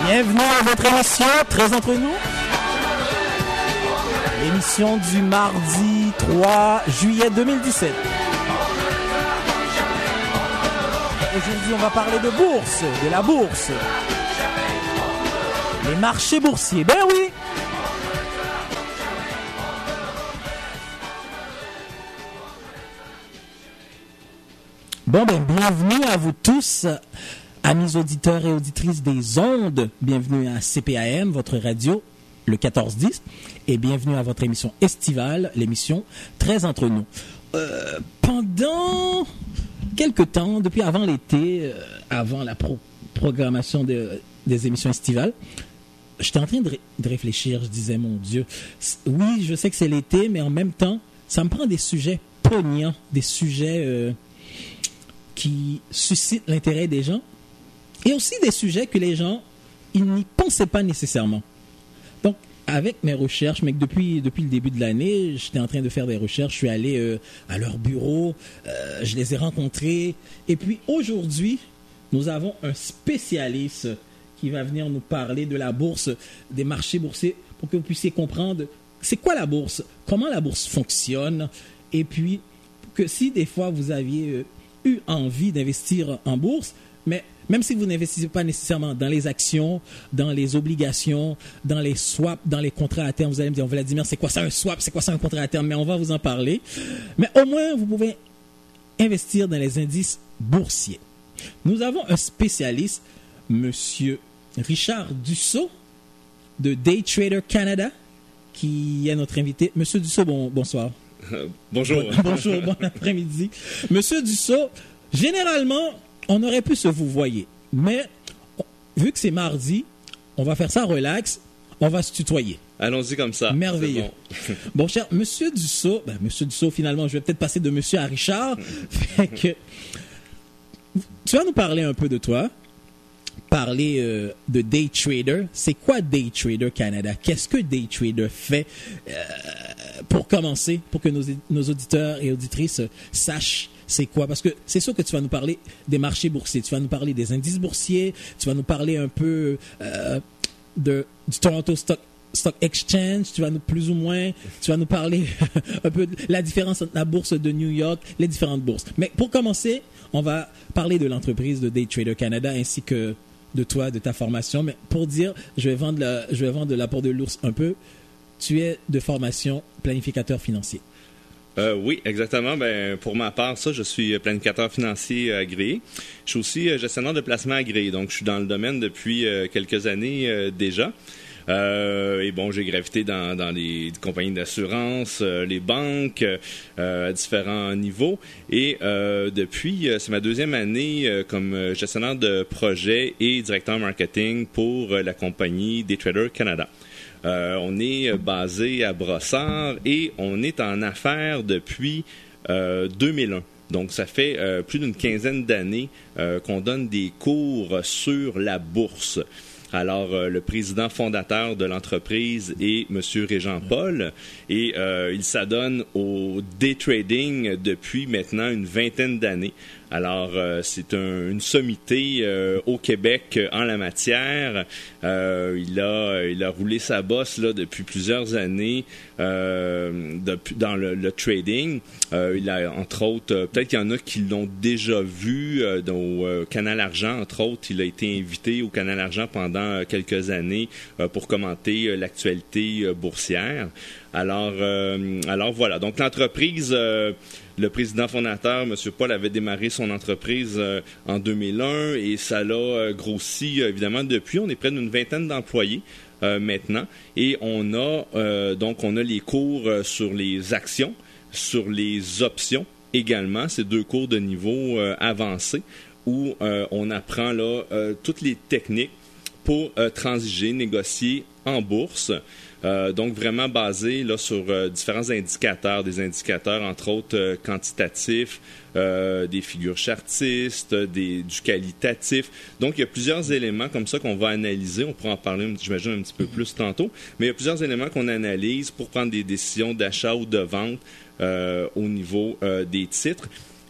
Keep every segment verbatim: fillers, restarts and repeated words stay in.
Bienvenue à votre émission, Très entre nous. L'émission du mardi trois juillet deux mille dix-sept. Aujourd'hui, on va parler de bourse, de la bourse. Les marchés boursiers, ben oui. Bon, ben, bienvenue à vous tous, amis auditeurs et auditrices des ondes. Bienvenue à C P A M, votre radio, le quatorze dix. Et bienvenue à votre émission estivale, l'émission Très entre nous. Euh, pendant quelque temps, depuis avant l'été, euh, avant la pro- programmation de, des émissions estivales, j'étais en train de, ré- de réfléchir. Je disais, mon Dieu, oui, je sais que c'est l'été, mais en même temps, ça me prend des sujets poignants, des sujets euh, qui suscitent l'intérêt des gens, et aussi des sujets que les gens, ils n'y pensaient pas nécessairement. Donc, avec mes recherches, mais que depuis, depuis le début de l'année, j'étais en train de faire des recherches, je suis allé euh, à leur bureau, euh, je les ai rencontrés, et puis aujourd'hui, nous avons un spécialiste qui va venir nous parler de la bourse, des marchés boursiers, pour que vous puissiez comprendre c'est quoi la bourse, comment la bourse fonctionne, et puis que si des fois vous aviez euh, eu envie d'investir en bourse, mais même si vous n'investissez pas nécessairement dans les actions, dans les obligations, dans les swaps, dans les contrats à terme, vous allez me dire, Vladimir, c'est quoi ça un swap, c'est quoi ça un contrat à terme, mais on va vous en parler. Mais au moins, vous pouvez investir dans les indices boursiers. Nous avons un spécialiste, Monsieur Richard Dussault, de Day Trader Canada, qui est notre invité. Monsieur Dussault, bon, bonsoir. Euh, bonjour. Bon, bonjour, bon après-midi. Monsieur Dussault, généralement, on aurait pu se vous voyer, mais vu que c'est mardi, on va faire ça relax, on va se tutoyer. Allons-y comme ça. Merveilleux. Bon. Bon, cher Monsieur Dussault, ben, Monsieur Dussault, finalement, je vais peut-être passer de Monsieur à Richard. Fait que, tu vas nous parler un peu de toi, parler euh, de Day Trader. C'est quoi Day Trader Canada? Qu'est-ce que Day Trader fait euh, pour commencer, pour que nos, nos auditeurs et auditrices sachent c'est quoi? Parce que c'est sûr que tu vas nous parler des marchés boursiers, tu vas nous parler des indices boursiers, tu vas nous parler un peu euh, de, du Toronto Stock, Stock Exchange, tu vas nous plus ou moins, tu vas nous parler un peu de la différence entre la bourse de New York, les différentes bourses. Mais pour commencer, on va parler de l'entreprise de Day Trader Canada ainsi que de toi, de ta formation. Mais pour dire, je vais vendre la, je vais vendre de la peau de l'ours un peu. Tu es de formation planificateur financier. Euh, oui, exactement. Ben, pour ma part, ça, je suis planificateur financier agréé. Je suis aussi gestionnaire de placement agréé. Donc, je suis dans le domaine depuis euh, quelques années euh, déjà. Euh, et bon, j'ai gravité dans, dans les compagnies d'assurance, euh, les banques, euh, à différents niveaux. Et euh, depuis, euh, c'est ma deuxième année euh, comme gestionnaire de projet et directeur marketing pour euh, la compagnie Day Trader Canada. Euh, on est basé à Brossard et on est en affaires depuis euh, deux mille un. Donc, ça fait euh, plus d'une quinzaine d'années euh, qu'on donne des cours sur la bourse. Alors, euh, le président fondateur de l'entreprise est M. Régent Paul et euh, il s'adonne au day trading depuis maintenant une vingtaine d'années. Alors, euh, c'est un, une sommité euh, au Québec en la matière. Euh, il a, il a roulé sa bosse là depuis plusieurs années euh, de, dans le, le trading. Euh, il a, entre autres, euh, peut-être qu'il y en a qui l'ont déjà vu euh, au euh, Canal Argent, entre autres. Il a été invité au Canal Argent pendant euh, quelques années euh, pour commenter euh, l'actualité euh, boursière. Alors, euh, alors voilà. Donc, l'entreprise... Euh, Le président fondateur, M. Paul, avait démarré son entreprise euh, en deux mille un et ça l'a euh, grossi euh, évidemment depuis. On est près d'une vingtaine d'employés euh, maintenant et on a euh, donc on a les cours euh, sur les actions, sur les options également. C'est deux cours de niveau euh, avancé où euh, on apprend là euh, toutes les techniques pour euh, transiger, négocier en bourse. Euh, donc, vraiment basé là, sur euh, différents indicateurs, des indicateurs, entre autres, euh, quantitatifs, euh, des figures chartistes, des, du qualitatif. Donc, il y a plusieurs éléments comme ça qu'on va analyser. On pourra en parler, j'imagine, un petit peu plus tantôt. Mais il y a plusieurs éléments qu'on analyse pour prendre des décisions d'achat ou de vente euh, au niveau euh, des titres.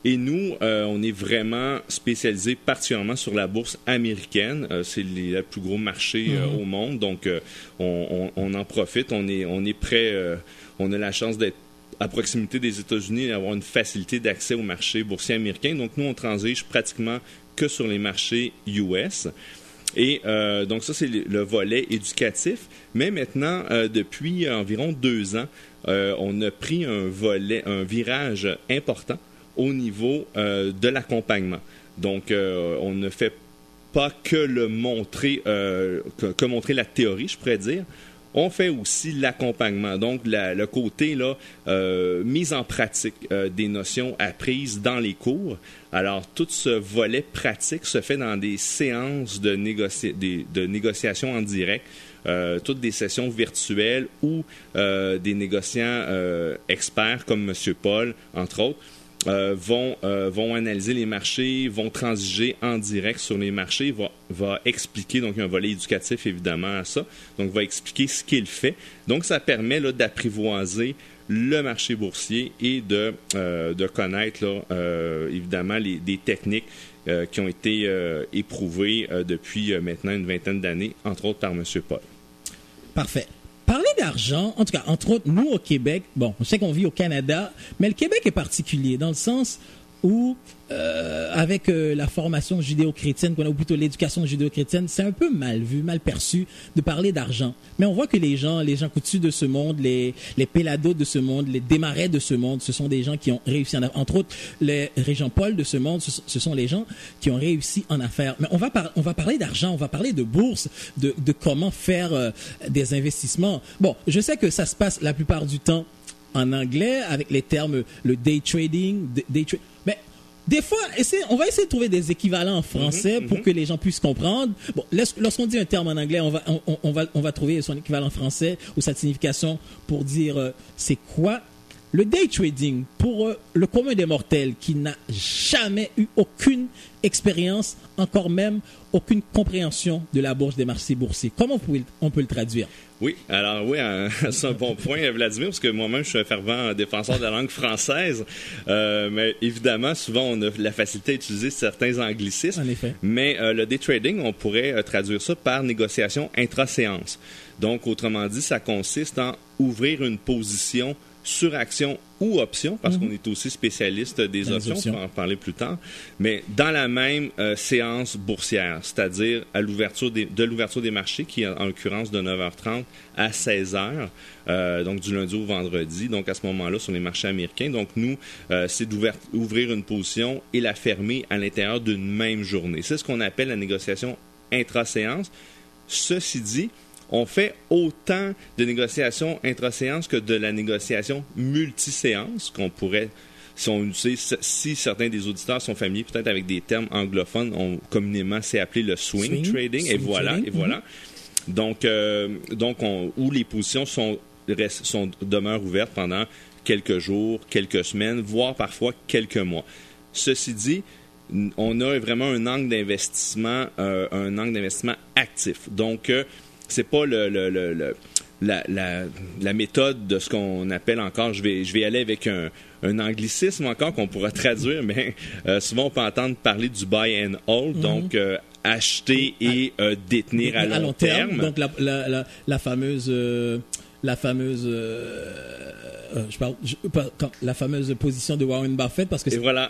Et nous, euh, on est vraiment spécialisé particulièrement sur la bourse américaine. Euh, c'est les, le plus gros marché euh, mm-hmm. au monde, donc euh, on, on, on en profite. On est, on est prêt, euh, on a la chance d'être à proximité des États-Unis et d'avoir une facilité d'accès au marché boursier américain. Donc nous, on transige pratiquement que sur les marchés U S. Et euh, donc ça, c'est le, le volet éducatif. Mais maintenant, euh, depuis environ deux ans, euh, on a pris un volet, un virage important au niveau euh, de l'accompagnement. Donc, euh, on ne fait pas que le montrer, euh, que, que montrer la théorie, je pourrais dire. On fait aussi l'accompagnement, donc la, le côté là, euh, mise en pratique euh, des notions apprises dans les cours. Alors, tout ce volet pratique se fait dans des séances de, négoci- des, de négociation en direct, euh, toutes des sessions virtuelles où euh, des négociants euh, experts comme M. Paul, entre autres, Euh, vont, euh, vont analyser les marchés, vont transiger en direct sur les marchés, va, va expliquer, donc il y a un volet éducatif évidemment à ça, donc va expliquer ce qu'il fait. Donc ça permet là, d'apprivoiser le marché boursier et de, euh, de connaître là, euh, évidemment les, des techniques euh, qui ont été euh, éprouvées euh, depuis euh, maintenant une vingtaine d'années, entre autres par M. Paul. Parfait. Parler d'argent, en tout cas, entre autres, nous au Québec, bon, je sais qu'on vit au Canada, mais le Québec est particulier dans le sens où, euh, avec euh, la formation judéo-chrétienne, qu'on a, ou plutôt l'éducation judéo-chrétienne, c'est un peu mal vu, mal perçu de parler d'argent. Mais on voit que les gens, les gens coutus de ce monde, les, les pélados de ce monde, les démarrais de ce monde, ce sont des gens qui ont réussi en affaires. Entre autres, les Régent Paul de ce monde, ce, ce sont les gens qui ont réussi en affaires. Mais on va, par, on va parler d'argent, on va parler de bourse, de, de comment faire euh, des investissements. Bon, je sais que ça se passe la plupart du temps en anglais, avec les termes, le day trading, day tra- mais des fois, essaie, on va essayer de trouver des équivalents en français mm-hmm, pour mm-hmm. que les gens puissent comprendre. Bon, lorsqu'on dit un terme en anglais, on va, on, on va, on va trouver son équivalent en français ou sa signification pour dire euh, c'est quoi. Le day trading, pour euh, le commun des mortels qui n'a jamais eu aucune expérience, encore même aucune compréhension de la bourse, des marchés boursiers. Comment on peut, on peut le traduire? Oui, alors oui, hein, c'est un bon point, Vladimir, parce que moi-même, je suis un fervent défenseur de la langue française. Euh, mais évidemment, souvent, on a la facilité à utiliser certains anglicismes. En effet. Mais euh, le day trading, on pourrait euh, traduire ça par négociation intra-séance. Donc, autrement dit, ça consiste en ouvrir une position sur action ou option, parce mm-hmm. qu'on est aussi spécialiste des options, options, on va en parler plus tard, mais dans la même euh, séance boursière, c'est-à-dire à l'ouverture des, de l'ouverture des marchés, qui est en l'occurrence de neuf heures trente à seize heures, euh, donc du lundi au vendredi, donc à ce moment-là sur les marchés américains. Donc nous, euh, c'est d'ouvrir une position et la fermer à l'intérieur d'une même journée. C'est ce qu'on appelle la négociation intra-séance. Ceci dit, on fait autant de négociations intra-séance que de la négociation multi-séance qu'on pourrait, si, on, si, si certains des auditeurs sont familiers peut-être avec des termes anglophones, on, communément c'est appelé le swing, swing trading, swing et voilà, trading. et voilà. Mm-hmm. Donc, euh, donc on, où les positions sont, restent, sont, demeurent ouvertes pendant quelques jours, quelques semaines, voire parfois quelques mois. Ceci dit, on a vraiment un angle d'investissement, euh, un angle d'investissement actif. Donc, euh, c'est pas le, le, le, le la, la, la méthode de ce qu'on appelle encore, je vais, je vais aller avec un, un anglicisme encore qu'on pourra traduire, mais euh, souvent on peut entendre parler du buy and hold, mm-hmm. donc euh, acheter et euh, détenir à long, à long terme. terme. Donc la, la, la, la fameuse, euh, la fameuse, euh, euh, je parle, je, quand, la fameuse position de Warren Buffett, parce que c'est et voilà.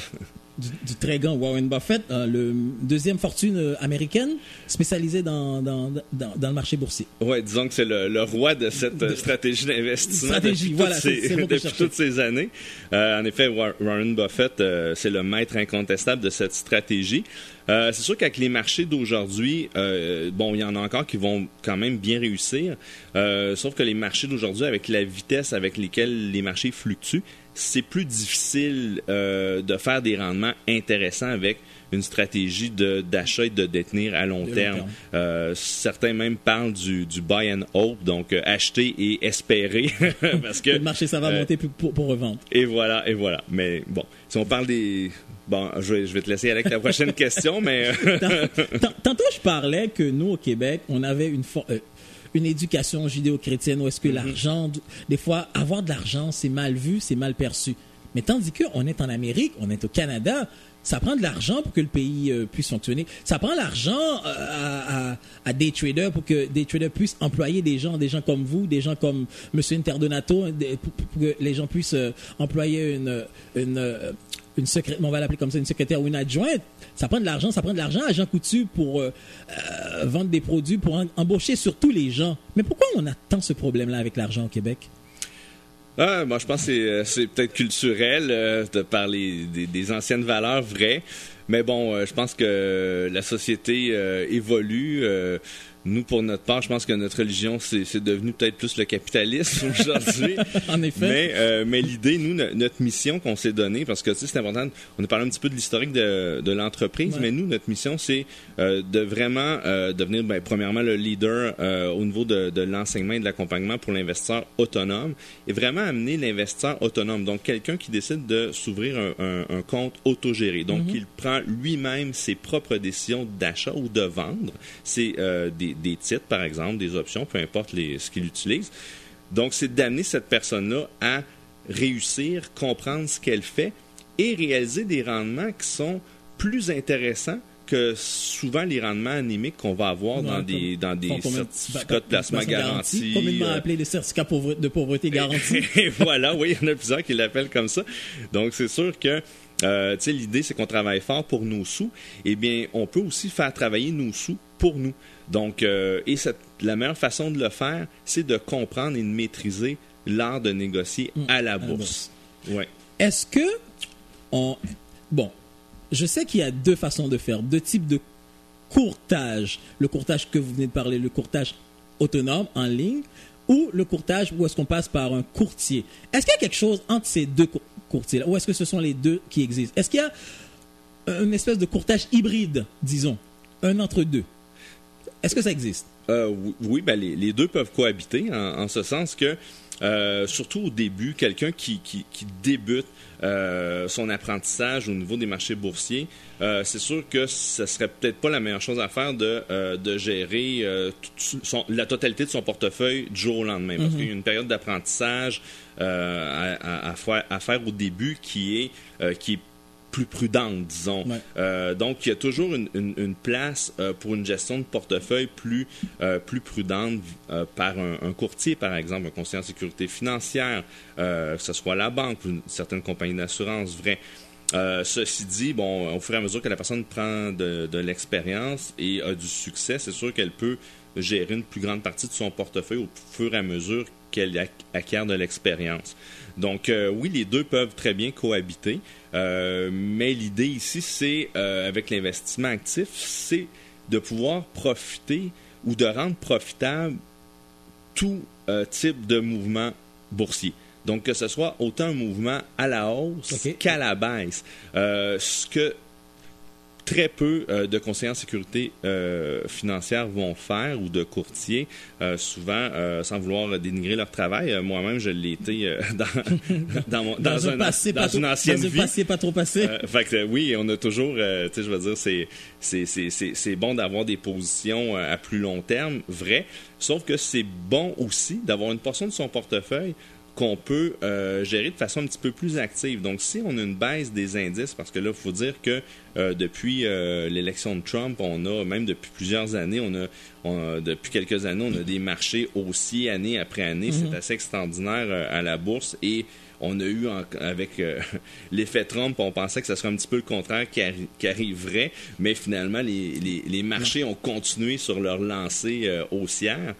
Du, du très grand Warren Buffett, euh, le deuxième fortune euh, américaine spécialisée dans, dans, dans, dans le marché boursier. Oui, disons que c'est le, le roi de cette de, stratégie d'investissement stratégie, depuis, voilà, toutes, ces, c'est, c'est depuis toutes ces années. Euh, en effet, Warren Buffett, euh, c'est le maître incontestable de cette stratégie. Euh, c'est sûr qu'avec les marchés d'aujourd'hui, euh, bon, il y en a encore qui vont quand même bien réussir, euh, sauf que les marchés d'aujourd'hui, avec la vitesse avec laquelle les marchés fluctuent, c'est plus difficile euh, de faire des rendements intéressants avec une stratégie de, d'achat et de détenir à long de terme. Long terme. Euh, certains même parlent du, du buy and hold, donc euh, acheter et espérer. parce que le marché, ça va euh, monter pour, pour, pour revendre. Et voilà, et voilà. Mais bon, si on parle des... Bon, je vais, je vais te laisser avec la prochaine question, mais... Tantôt, je parlais que nous, au Québec, on avait une... For- euh, une éducation judéo-chrétienne où est-ce que mm-hmm. l'argent, des fois, avoir de l'argent, c'est mal vu, c'est mal perçu. Mais tandis qu'on est en Amérique, on est au Canada, ça prend de l'argent pour que le pays euh, puisse fonctionner. Ça prend l'argent euh, à, à, à day traders pour que day traders puissent employer des gens, des gens comme vous, des gens comme M. Interdonato, pour, pour que les gens puissent euh, employer une, une, une secrétaire, on va l'appeler comme ça, une secrétaire ou une adjointe. Ça prend de l'argent, ça prend de l'argent à Jean Coutu pour euh, euh, vendre des produits, pour en, embaucher surtout les gens. Mais pourquoi on a tant ce problème-là avec l'argent au Québec? Ah, moi, je pense que c'est, c'est peut-être culturel euh, de parler des, des anciennes valeurs vraies. Mais bon, euh, je pense que la société euh, évolue. Euh, nous, pour notre part, je pense que notre religion, c'est, c'est devenu peut-être plus le capitalisme aujourd'hui. En effet. Mais, euh, mais l'idée, nous, no- notre mission qu'on s'est donnée, parce que tu sais, c'est important, on a parlé un petit peu de l'historique de, de l'entreprise, Ouais. mais nous, notre mission, c'est euh, de vraiment euh, devenir, ben, premièrement, le leader euh, au niveau de, de l'enseignement et de l'accompagnement pour l'investisseur autonome et vraiment amener l'investisseur autonome. Donc, quelqu'un qui décide de s'ouvrir un, un, un compte autogéré. Donc, Mm-hmm. il prend lui-même ses propres décisions d'achat ou de vendre. C'est euh, des, des titres, par exemple, des options, peu importe les, ce qu'il utilise. Donc, c'est d'amener cette personne-là à réussir, comprendre ce qu'elle fait et réaliser des rendements qui sont plus intéressants que souvent les rendements animiques qu'on va avoir Ouais, dans des, dans des Font combien- certificats de placement garantis. Communément euh, appelé des certificats pauvre- de pauvreté garantis. et voilà, oui, il y en a plusieurs qui l'appellent comme ça. Donc, c'est sûr que euh, tu sais, l'idée, c'est qu'on travaille fort pour nos sous. Eh bien, on peut aussi faire travailler nos sous pour nous. Donc, euh, et cette, la meilleure façon de le faire, c'est de comprendre et de maîtriser l'art de négocier Mmh, à la à la bourse. Ouais. Est-ce que on bon, je sais qu'il y a deux façons de faire, deux types de courtage. Le courtage que vous venez de parler, le courtage autonome en ligne, ou le courtage où est-ce qu'on passe par un courtier. Est-ce qu'il y a quelque chose entre ces deux cour- courtiers-là, ou est-ce que ce sont les deux qui existent? Est-ce qu'il y a une espèce de courtage hybride, disons, un entre deux? Est-ce que ça existe? Euh, oui, oui, ben les, les deux peuvent cohabiter en, en ce sens que, euh, surtout au début, quelqu'un qui, qui, qui débute euh, son apprentissage au niveau des marchés boursiers, euh, c'est sûr que ce serait peut-être pas la meilleure chose à faire de, euh, de gérer euh, tout son, la totalité de son portefeuille du jour au lendemain. Parce mm-hmm. qu'il y a une période d'apprentissage euh, à, à, à, faire, à faire au début qui est, euh, qui est plus prudente, disons. Ouais. Euh, donc, il y a toujours une, une, une place euh, pour une gestion de portefeuille plus, euh, plus prudente euh, par un, un courtier, par exemple, un conseiller en sécurité financière, euh, que ce soit la banque ou une, certaines compagnies d'assurance, vrai. Euh, ceci dit, bon, au fur et à mesure que la personne prend de, de l'expérience et a du succès, c'est sûr qu'elle peut gérer une plus grande partie de son portefeuille au fur et à mesure qu'elle acquiert de l'expérience. Donc, euh, oui, les deux peuvent très bien cohabiter, euh, mais l'idée ici, c'est, euh, avec l'investissement actif, c'est de pouvoir profiter ou de rendre profitable tout euh, type de mouvement boursier. Donc, que ce soit autant un mouvement à la hausse okay. qu'à la baisse. Euh, ce que très peu euh, de conseillers en sécurité euh, financière vont faire ou de courtiers, euh, souvent euh, sans vouloir dénigrer leur travail. Euh, moi-même, je l'ai été euh, dans, dans, mon, dans, dans, un, un, passé dans pas une trop, ancienne dans vie. Dans un passé pas trop passé. Euh, fait que, oui, on a toujours, euh, tu sais, je veux dire, c'est, c'est, c'est, c'est, c'est bon d'avoir des positions à plus long terme, vrai, sauf que c'est bon aussi d'avoir une portion de son portefeuille qu'on peut euh, gérer de façon un petit peu plus active. Donc, si on a une baisse des indices, parce que là, il faut dire que euh, depuis euh, l'élection de Trump, on a, même depuis plusieurs années, on a, on a depuis quelques années, on a des marchés haussiers année après année. Mm-hmm. C'est assez extraordinaire euh, à la bourse et on a eu, en, avec euh, l'effet Trump, on pensait que ce serait un petit peu le contraire qui, arri- qui arriverait, mais finalement, les, les, les marchés ont continué sur leur lancée euh, haussière.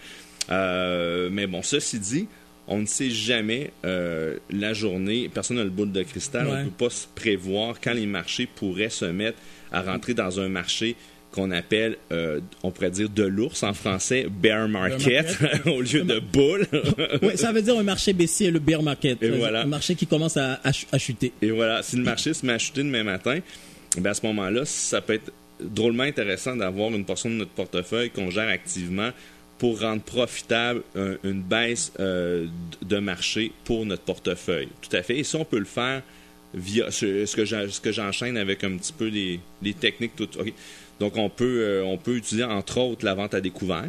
Euh, mais bon, ceci dit, on ne sait jamais euh, la journée, personne n'a le boule de cristal, ouais. On ne peut pas se prévoir quand les marchés pourraient se mettre à rentrer dans un marché qu'on appelle, euh, on pourrait dire de l'ours en français, bear market, bear market. au lieu de bull. Oui, ça veut dire un marché baissier, le bear market. Et voilà. Un marché qui commence à, à, à chuter. Et voilà, si le marché se met à chuter demain matin, bien à ce moment-là, ça peut être drôlement intéressant d'avoir une portion de notre portefeuille qu'on gère activement pour rendre profitable un, une baisse euh, de marché pour notre portefeuille. Tout à fait. Et ça, on peut le faire via ce, ce, que, ce que j'enchaîne avec un petit peu les, les techniques. Tout, okay. Donc, on peut, euh, on peut utiliser, entre autres, la vente à découvert.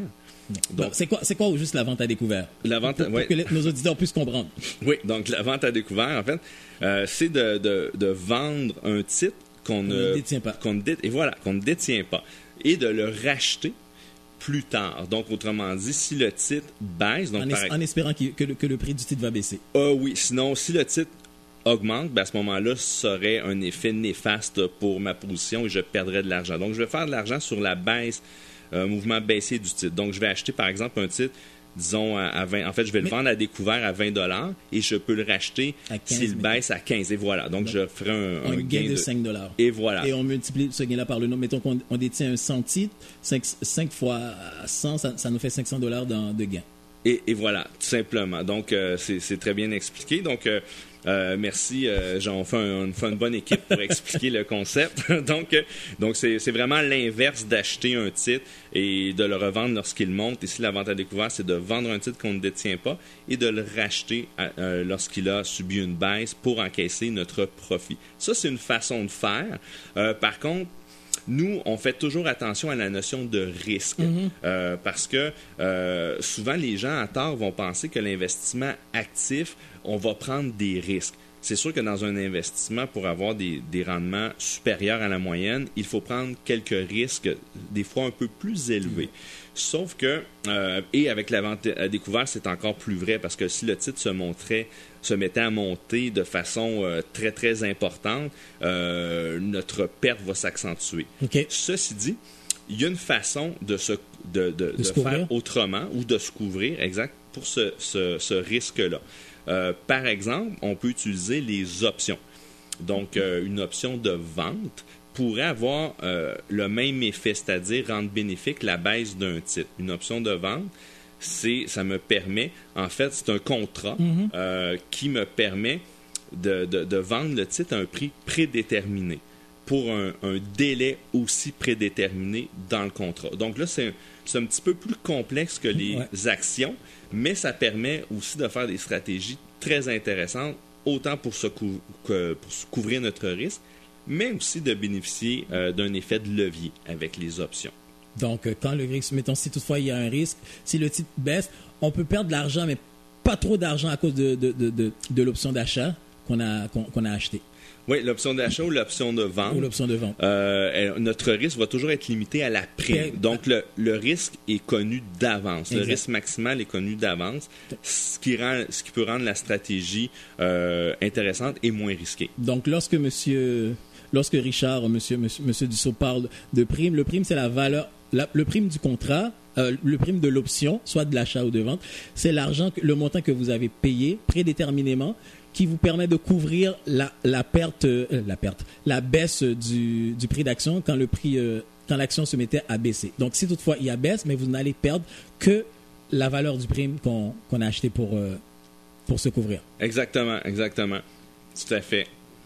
Donc, c'est quoi, c'est quoi au juste la vente à découvert? La vente, pour, pour ouais. que les, nos auditeurs puissent comprendre. Oui, donc la vente à découvert, en fait, euh, c'est de, de, de vendre un titre qu'on ne, ne détient pas. Qu'on ne dé, et voilà, qu'on ne détient pas et de le racheter plus tard. Donc, autrement dit, si le titre baisse... Donc, en, par... es, en espérant que, que, le, que le prix du titre va baisser. Ah oui, sinon, si le titre augmente, ben à ce moment-là, ça aurait un effet néfaste pour ma position et je perdrais de l'argent. Donc, je vais faire de l'argent sur la baisse, un mouvement baissier du titre. Donc, je vais acheter, par exemple, un titre, disons, à, à vingt... En fait, je vais le Mais... vendre à découvert à vingt dollars et je peux le racheter s'il baisse à quinze. Et voilà. Donc, Donc je ferai un, un, un gain, gain de de cinq dollars. Et voilà. Et on multiplie ce gain-là par le nombre. Mettons qu'on on détient un cent titres, cinq fois cent, ça, ça nous fait cinq cents dollars de gain. Et, et voilà, tout simplement. Donc, euh, c'est très bien expliqué. Donc, euh, euh, merci. Euh, on fait, un, on fait une bonne équipe pour expliquer le concept. donc, euh, donc c'est vraiment l'inverse d'acheter un titre et de le revendre lorsqu'il monte. Ici, la vente à découvert, c'est de vendre un titre qu'on ne détient pas et de le racheter euh, lorsqu'il a subi une baisse pour encaisser notre profit. Ça, c'est une façon de faire. Euh, par contre, nous, on fait toujours attention à la notion de risque mm-hmm. euh, parce que euh, souvent, les gens à tort vont penser que l'investissement actif, on va prendre des risques. C'est sûr que dans un investissement, pour avoir des, des rendements supérieurs à la moyenne, il faut prendre quelques risques, des fois un peu plus élevés. Mm-hmm. Sauf que, euh, et avec la vente à découvert, c'est encore plus vrai parce que si le titre se montrait, se mettait à monter de façon euh, très, très importante, euh, notre perte va s'accentuer. Okay. Ceci dit, il y a une façon de, se, de, de, de, de faire autrement ou de se couvrir, exact, pour ce, ce, ce risque-là. Euh, par exemple, on peut utiliser les options. Donc, euh, une option de vente pourrait avoir euh, le même effet, c'est-à-dire rendre bénéfique la baisse d'un titre. Une option de vente, c'est, ça me permet, en fait, c'est un contrat mm-hmm. euh, qui me permet de, de, de vendre le titre à un prix prédéterminé pour un, un délai aussi prédéterminé dans le contrat. Donc là, c'est un, c'est un petit peu plus complexe que les ouais. actions, mais ça permet aussi de faire des stratégies très intéressantes, autant pour se, cou- que pour se couvrir notre risque, mais aussi de bénéficier euh, d'un effet de levier avec les options. Donc, euh, quand le risque, mettons, si toutefois il y a un risque, si le titre baisse, on peut perdre de l'argent, mais pas trop d'argent à cause de, de, de, de, de l'option d'achat qu'on a, qu'on, qu'on a acheté. Oui, l'option d'achat ou l'option de vente. Ou l'option de vente. Euh, notre risque va toujours être limité à la prime. Donc, le, le risque est connu d'avance. Exact. Le risque maximal est connu d'avance, ce qui, rend, ce qui peut rendre la stratégie euh, intéressante et moins risquée. Donc, lorsque monsieur... Lorsque Richard, monsieur, monsieur, monsieur Dussault parle de prime, le prime, c'est la valeur, la, le prime du contrat, euh, le prime de l'option, soit de l'achat ou de vente, c'est l'argent, le montant que vous avez payé prédéterminément qui vous permet de couvrir la, la perte, euh, la perte, la baisse du, du prix d'action quand le prix, euh, quand l'action se mettait à baisser. Donc, si toutefois il y a baisse, mais vous n'allez perdre que la valeur du prime qu'on, qu'on a acheté pour, euh, pour se couvrir. Exactement, exactement. Tout à fait.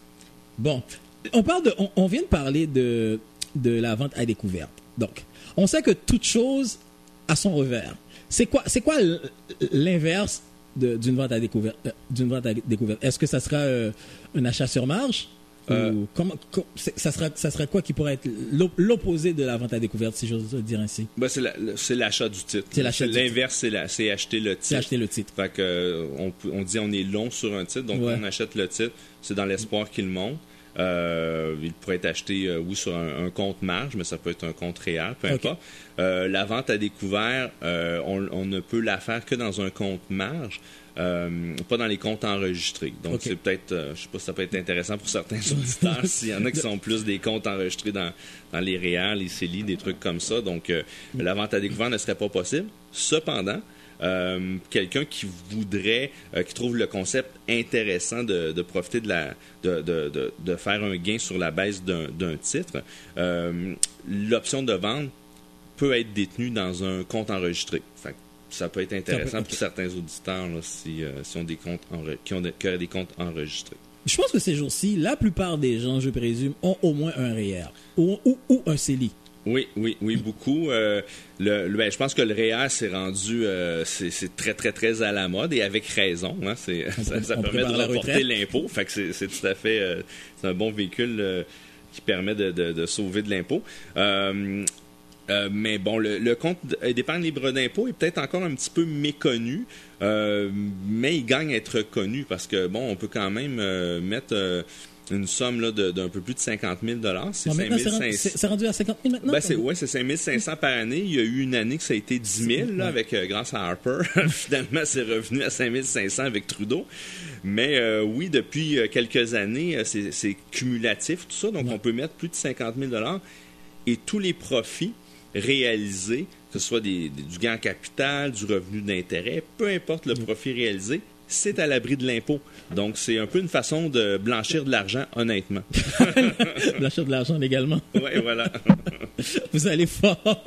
Bon. On, parle de, on, on vient de parler de, de la vente à découvert. Donc, on sait que toute chose a son revers. C'est quoi, c'est quoi l'inverse de, d'une vente à découvert, d'une vente à découvert? Est-ce que ça sera euh, un achat sur marge? Euh, ou comment, ça, sera, ça sera quoi qui pourrait être l'opposé de la vente à découvert, si j'ose dire ainsi? Ben c'est, la, c'est l'achat du titre. C'est l'achat c'est l'inverse, c'est, la, c'est acheter le titre. C'est acheter le titre. Fait que, on, on dit on est long sur un titre, donc ouais. on achète le titre, c'est dans l'espoir qu'il monte. Euh, il pourrait être acheté, euh, oui, sur un, un compte marge, mais ça peut être un compte réel, peu importe. Okay. Euh, la vente à découvert, euh, on, on ne peut la faire que dans un compte marge, euh, pas dans les comptes enregistrés. Donc, okay. c'est peut-être, euh, je sais pas si ça peut être intéressant pour certains auditeurs, s'il y en a qui sont plus des comptes enregistrés dans, dans les réels, les C E L I, des trucs comme ça. Donc, euh, mm. la vente à découvert ne serait pas possible. Cependant, Euh, quelqu'un qui voudrait, euh, qui trouve le concept intéressant de, de profiter de la, de, de, de, de faire un gain sur la baisse d'un, d'un titre, euh, l'option de vente peut être détenue dans un compte enregistré. Fait que ça peut être intéressant peut, okay. pour certains auditeurs là, si, euh, si ont des comptes enre- qui ont de, qui ont des comptes enregistrés. Je pense que ces jours-ci, la plupart des gens, je présume, ont au moins un R E E R ou, ou, ou un C E L I. Oui, oui, oui, beaucoup. Euh, le, le, ben, je pense que le R E E R s'est rendu, euh, c'est, c'est très, très, très à la mode et avec raison. Hein, c'est, on, ça ça permet de reporter l'impôt. Fait que c'est, c'est tout à fait, euh, c'est un bon véhicule euh, qui permet de, de, de sauver de l'impôt. Euh, Euh, mais bon, le, le compte d'épargne libre d'impôt est peut-être encore un petit peu méconnu, euh, mais il gagne à être connu parce que, bon, on peut quand même euh, mettre euh, une somme là, de, d'un peu plus de cinquante mille dollars. C'est cinq mille cinq cents. C'est rendu à cinquante mille maintenant? Ben, c'est, oui, c'est cinq mille cinq cents par année. Il y a eu une année que ça a été dix mille, là, ouais. avec, euh, grâce à Harper. Finalement, c'est revenu à cinq mille cinq cents avec Trudeau. Mais euh, oui, depuis euh, quelques années, euh, c'est, c'est cumulatif, tout ça. Donc, ouais. on peut mettre plus de cinquante mille dollars et tous les profits réalisés, que ce soit des, des, du gain en capital, du revenu d'intérêt, peu importe le profit réalisé, c'est à l'abri de l'impôt. Donc, c'est un peu une façon de blanchir de l'argent, honnêtement. Blanchir de l'argent légalement. Oui, voilà. Vous allez fort.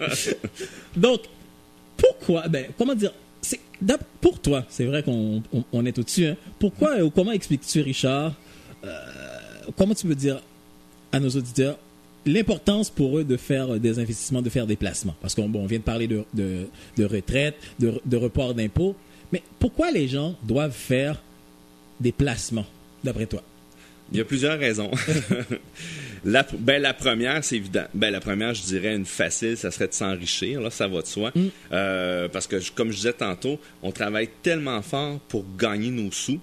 Donc, pourquoi, ben, comment dire, c'est, pour toi, c'est vrai qu'on on, on est au-dessus, hein, pourquoi ou comment expliques-tu, Richard, euh, comment tu peux dire à nos auditeurs l'importance pour eux de faire des investissements, de faire des placements? Parce qu'on bon, on vient de parler de, de, de retraite, de, de report d'impôts, mais pourquoi les gens doivent faire des placements, d'après toi? Il y a plusieurs raisons. la, ben, la première, c'est évident. Ben, la première, je dirais, une facile, ça serait de s'enrichir. Là, ça va de soi. Mm. Euh, parce que, comme je disais tantôt, on travaille tellement fort pour gagner nos sous.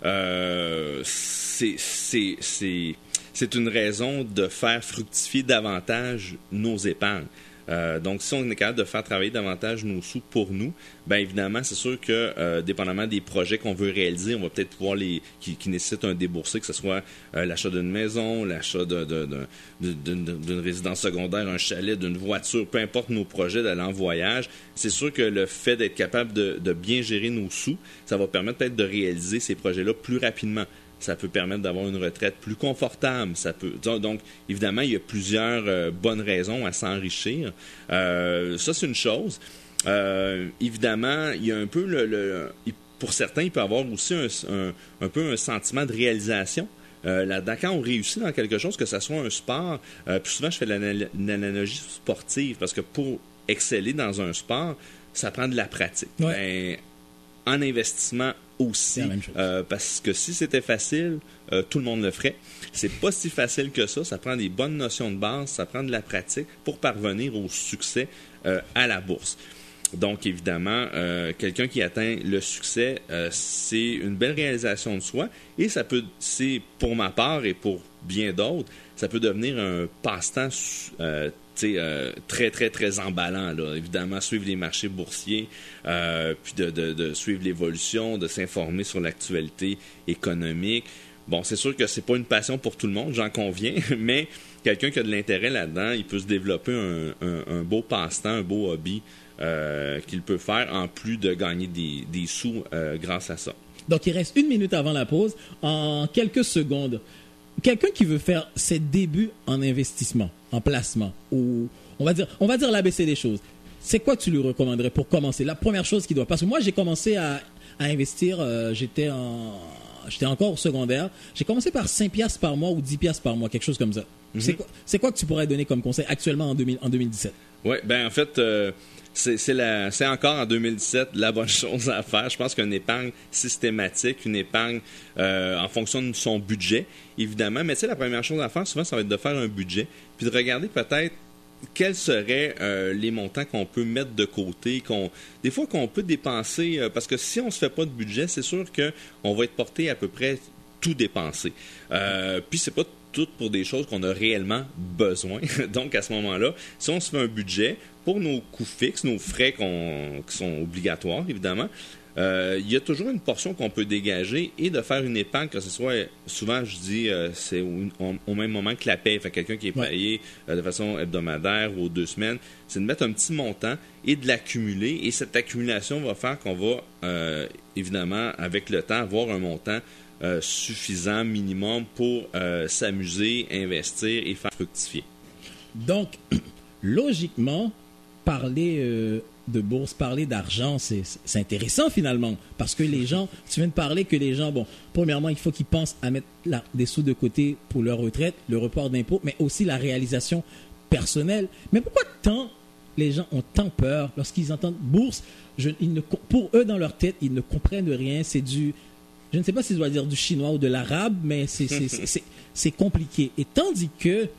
Euh, c'est, c'est, c'est, c'est une raison de faire fructifier davantage nos épargnes. Euh, donc, si on est capable de faire travailler davantage nos sous pour nous, bien évidemment, c'est sûr que, euh, dépendamment des projets qu'on veut réaliser, on va peut-être pouvoir les qui, qui nécessitent un déboursé, que ce soit euh, l'achat d'une maison, l'achat de, de, de, de, de, d'une résidence secondaire, un chalet, d'une voiture, peu importe nos projets d'aller en voyage. C'est sûr que le fait d'être capable de, de bien gérer nos sous, ça va permettre peut-être de réaliser ces projets-là plus rapidement. Ça peut permettre d'avoir une retraite plus confortable. Ça peut donc, évidemment, il y a plusieurs euh, bonnes raisons à s'enrichir. Euh, ça, c'est une chose. Euh, évidemment, il y a un peu le, le pour certains, il peut y avoir aussi un, un, un peu un sentiment de réalisation. Euh, là-dedans, quand on réussit dans quelque chose, que ce soit un sport, euh, puis souvent, je fais l'analogie sportive, parce que pour exceller dans un sport, ça prend de la pratique. Ouais. Ben, en investissement aussi, euh, parce que si c'était facile, euh, tout le monde le ferait. C'est pas si facile que ça. Ça prend des bonnes notions de base, ça prend de la pratique pour parvenir au succès euh, à la bourse. Donc, évidemment, euh, quelqu'un qui atteint le succès, euh, c'est une belle réalisation de soi et ça peut, c'est pour ma part et pour bien d'autres, ça peut devenir un passe-temps euh, Euh, très, très, très emballant. Là. Évidemment, suivre les marchés boursiers, euh, puis de, de, de suivre l'évolution, de s'informer sur l'actualité économique. Bon, c'est sûr que c'est pas une passion pour tout le monde, j'en conviens, mais quelqu'un qui a de l'intérêt là-dedans, il peut se développer un, un, un beau passe-temps, un beau hobby euh, qu'il peut faire en plus de gagner des, des sous euh, grâce à ça. Donc, il reste une minute avant la pause. En quelques secondes, quelqu'un qui veut faire ses débuts en investissement, en placement, ou on va dire, on va dire l'A B C des choses, c'est quoi que tu lui recommanderais pour commencer? La première chose qu'il doit... Parce que moi, j'ai commencé à, à investir, euh, j'étais en... J'étais encore au secondaire. J'ai commencé par cinq piastres par mois ou dix piastres par mois, quelque chose comme ça. Mm-hmm. C'est quoi, c'est quoi que tu pourrais donner comme conseil actuellement en, deux mille, en deux mille dix-sept? Oui, ben en fait... Euh... C'est, c'est, la, c'est encore en deux mille dix-sept la bonne chose à faire. Je pense qu'une épargne systématique, une épargne euh, en fonction de son budget, évidemment. Mais tu sais, la première chose à faire, souvent, ça va être de faire un budget, puis de regarder peut-être quels seraient euh, les montants qu'on peut mettre de côté, qu'on, des fois qu'on peut dépenser, euh, parce que si on ne se fait pas de budget, c'est sûr qu'on va être porté à peu près tout dépenser. Euh, puis c'est pas tout pour des choses qu'on a réellement besoin. Donc, à ce moment-là, si on se fait un budget pour nos coûts fixes, nos frais qu'on, qui sont obligatoires, évidemment, euh, il y a toujours une portion qu'on peut dégager et de faire une épargne, que ce soit, souvent, je dis, euh, c'est au, au, au même moment que la paie. Fait quelqu'un qui est payé ouais. euh, de façon hebdomadaire ou aux deux semaines, c'est de mettre un petit montant et de l'accumuler. Et cette accumulation va faire qu'on va, euh, évidemment, avec le temps, avoir un montant Euh, suffisant minimum pour euh, s'amuser, investir et faire fructifier. Donc, logiquement, parler euh, de bourse, parler d'argent, c'est, c'est intéressant finalement, parce que les gens, tu viens de parler que les gens, bon, premièrement, il faut qu'ils pensent à mettre la, des sous de côté pour leur retraite, le report d'impôt, mais aussi la réalisation personnelle. Mais pourquoi tant les gens ont tant peur lorsqu'ils entendent bourse? Je, ils ne, pour eux, dans leur tête, ils ne comprennent rien, c'est du... Je ne sais pas si je dois dire du chinois ou de l'arabe, mais c'est, c'est, c'est, c'est, c'est compliqué. Et tandis que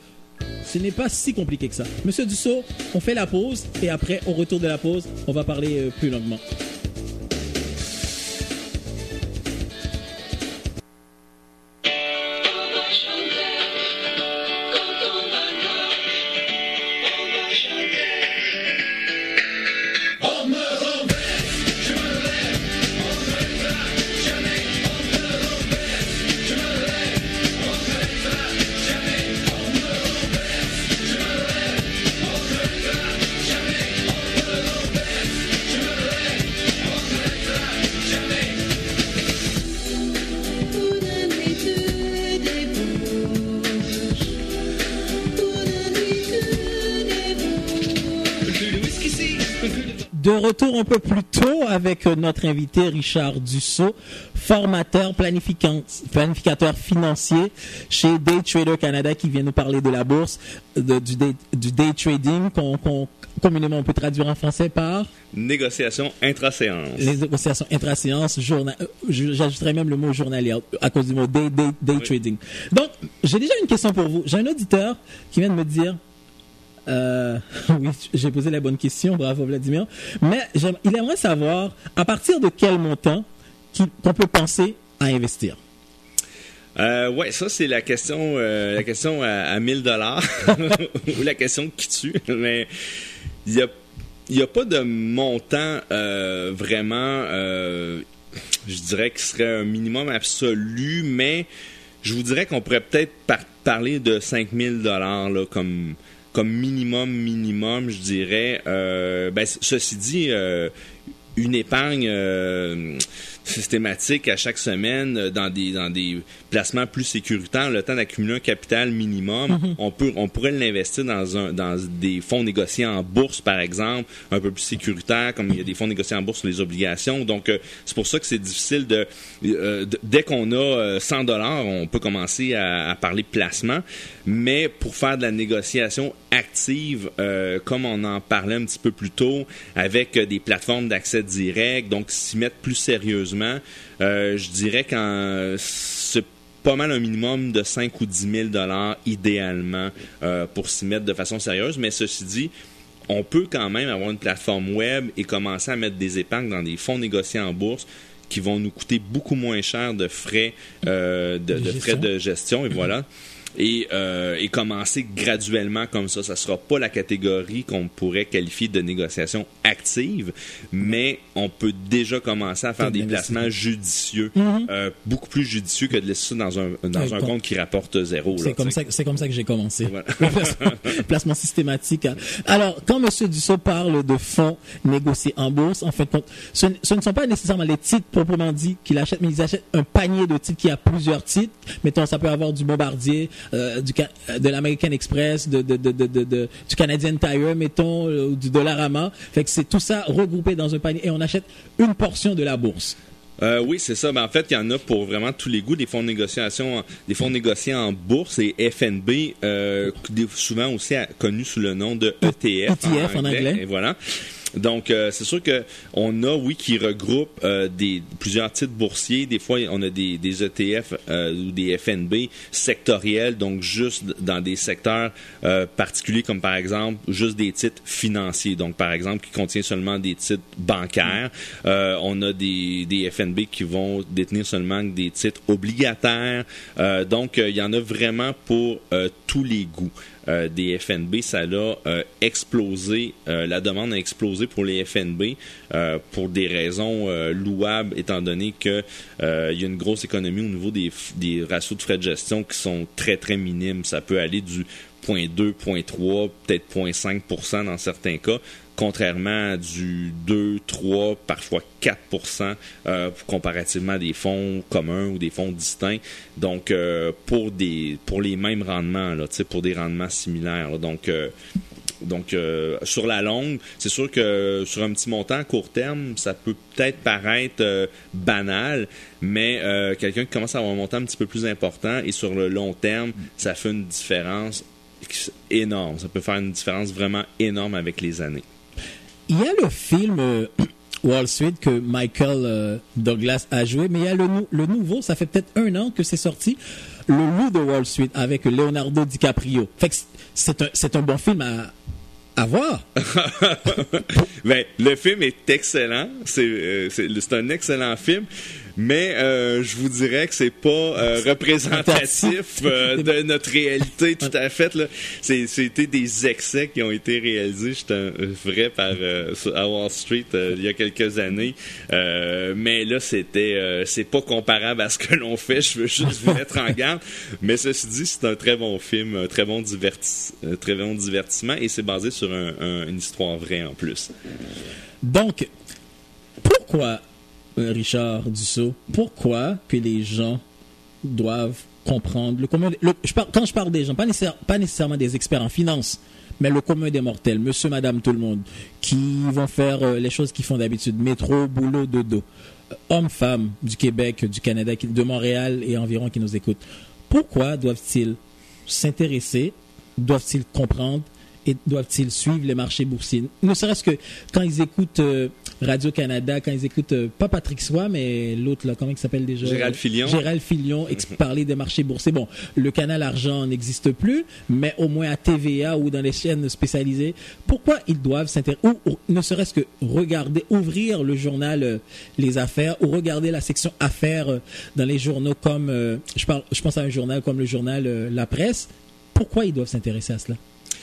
Ce n'est pas si compliqué que ça. Monsieur Dussault, on fait la pause et après, au retour de la pause, on va parler euh, plus longuement. De retour un peu plus tôt avec notre invité Richard Dussault, formateur, planificateur financier chez Day Trader Canada, qui vient nous parler de la bourse, de, du, day, du day trading, qu'on, qu'on, communément on peut traduire en français par négociation intra-séance. Les négociations intra-séance, journa... j'ajouterais même le mot journalier à cause du mot day, day, day oui. trading. Donc, j'ai déjà une question pour vous. J'ai un auditeur qui vient de me dire... Euh, oui, j'ai posé la bonne question, bravo Vladimir. Mais il aimerait savoir à partir de quel montant qu'on peut penser à investir. Euh, ouais, ça c'est la question, euh, la question à, à mille dollars ou la question qui tue. Mais il y a, il y a pas de montant euh, vraiment, euh, je dirais que ce serait un minimum absolu, mais je vous dirais qu'on pourrait peut-être par- parler de cinq mille dollars là comme. Comme minimum, minimum, je dirais. Euh, ben, ceci dit, euh, une épargne euh, systématique à chaque semaine dans des dans des placements plus sécuritaires, le temps d'accumuler un capital minimum, mm-hmm. on peut on pourrait l'investir dans un dans des fonds négociés en bourse, par exemple, un peu plus sécuritaires, comme il y a des fonds négociés en bourse sur les obligations. Donc, euh, c'est pour ça que c'est difficile de, euh, de dès qu'on a euh, cent dollars, on peut commencer à, à parler placement. Mais pour faire de la négociation active, euh, comme on en parlait un petit peu plus tôt, avec euh, des plateformes d'accès direct, donc s'y mettre plus sérieusement, euh, je dirais qu'en c'est pas mal un minimum de cinq ou dix mille dollars idéalement euh, pour s'y mettre de façon sérieuse. Mais ceci dit, on peut quand même avoir une plateforme web et commencer à mettre des épargnes dans des fonds négociés en bourse qui vont nous coûter beaucoup moins cher de frais euh, de, de frais de gestion. Et voilà. Et, euh, et commencer graduellement comme ça. Ça ne sera pas la catégorie qu'on pourrait qualifier de négociation active, mais on peut déjà commencer à faire des placements judicieux, mm-hmm. euh, beaucoup plus judicieux que de laisser ça dans un, dans ouais, un compte qui rapporte zéro. C'est, là, comme, ça, c'est comme ça que j'ai commencé. Voilà. placement, placement systématique. Alors, quand M. Dussault parle de fonds négociés en bourse, en fin de compte, ce, ce ne sont pas nécessairement les titres proprement dit qu'il achète, mais ils achètent un panier de titres qui a plusieurs titres. Mettons, ça peut avoir du Bombardier, Euh, du, de l'American Express, de, de, de, de, de, de, du Canadian Tire, mettons, euh, du Dollarama. Fait que c'est tout ça regroupé dans un panier et on achète une portion de la bourse. Euh, oui, c'est ça. Ben, en fait, il y en a pour vraiment tous les goûts, des fonds de négociation, des fonds négociés en bourse et F N B, euh, souvent aussi connus sous le nom de E T F, E T F en anglais. En anglais. Et voilà. Donc, euh, c'est sûr que on a, oui, qui regroupent euh, des plusieurs titres boursiers. Des fois, on a des, des E T F euh, ou des F N B sectoriels, donc juste dans des secteurs euh, particuliers, comme par exemple juste des titres financiers. Donc, par exemple, qui contient seulement des titres bancaires. Euh, on a des, des F N B qui vont détenir seulement des titres obligataires. Euh, donc, il euh, y en a vraiment pour euh, tous les goûts. Euh, des F N B, ça l'a euh, explosé, euh, la demande a explosé pour les F N B euh, pour des raisons euh, louables, étant donné que euh, il y a une grosse économie au niveau des, des ratios de frais de gestion qui sont très très minimes. Ça peut aller du zéro virgule deux, zéro virgule trois, peut-être zéro virgule cinq pour cent dans certains cas, contrairement à du deux, trois, parfois quatre pour cent euh, comparativement à des fonds communs ou des fonds distincts. Donc, euh, pour des pour les mêmes rendements, là, pour des rendements similaires. Là, donc, euh, donc euh, sur la longue, c'est sûr que sur un petit montant à court terme, ça peut peut-être paraître euh, banal, mais euh, quelqu'un qui commence à avoir un montant un petit peu plus important et sur le long terme, ça fait une différence énorme. Ça peut faire une différence vraiment énorme avec les années. Il y a le film euh, Wall Street que Michael euh, Douglas a joué, mais il y a le, le nouveau, ça fait peut-être un an que c'est sorti. Le Loup de Wall Street avec Leonardo DiCaprio. Fait que c'est un, c'est un bon film à, à voir. Ben, le film est excellent. C'est, euh, c'est, c'est un excellent film. Mais euh, je vous dirais que c'est pas euh, représentatif euh, de notre réalité tout à fait. Là. C'est, c'était des excès qui ont été réalisés, j'étais vrai, par euh, à Wall Street euh, il y a quelques années. Euh, mais là, c'était euh, c'est pas comparable à ce que l'on fait. Je veux juste vous mettre en garde. Mais ceci dit, c'est un très bon film, un très bon divertis, un très bon divertissement, et c'est basé sur un, un, une histoire vraie en plus. Donc, pourquoi Richard Dussault, pourquoi que les gens doivent comprendre le commun, le, je parle, quand je parle des gens, pas nécessaire, pas nécessairement des experts en finance, mais le commun des mortels, monsieur, madame, tout le monde, qui vont faire euh, les choses qu'ils font d'habitude, métro, boulot, dodo, euh, hommes, femmes du Québec, du Canada, de Montréal et environ qui nous écoutent, pourquoi doivent-ils s'intéresser, doivent-ils comprendre et doivent-ils suivre les marchés boursiers? Ne serait-ce que quand ils écoutent euh, Radio-Canada, quand ils écoutent, euh, pas Patrick Soie, mais l'autre, là, comment il s'appelle déjà? Gérald Filion. Gérald Filion, mm-hmm. parler des marchés boursiers. Bon, le canal Argent n'existe plus, mais au moins à T V A ou dans les chaînes spécialisées, pourquoi ils doivent s'intéresser, ou, ou ne serait-ce que regarder, ouvrir le journal euh, Les Affaires, ou regarder la section Affaires euh, dans les journaux comme, euh, je, parle, je pense à un journal comme le journal euh, La Presse. Pourquoi ils doivent s'intéresser à cela?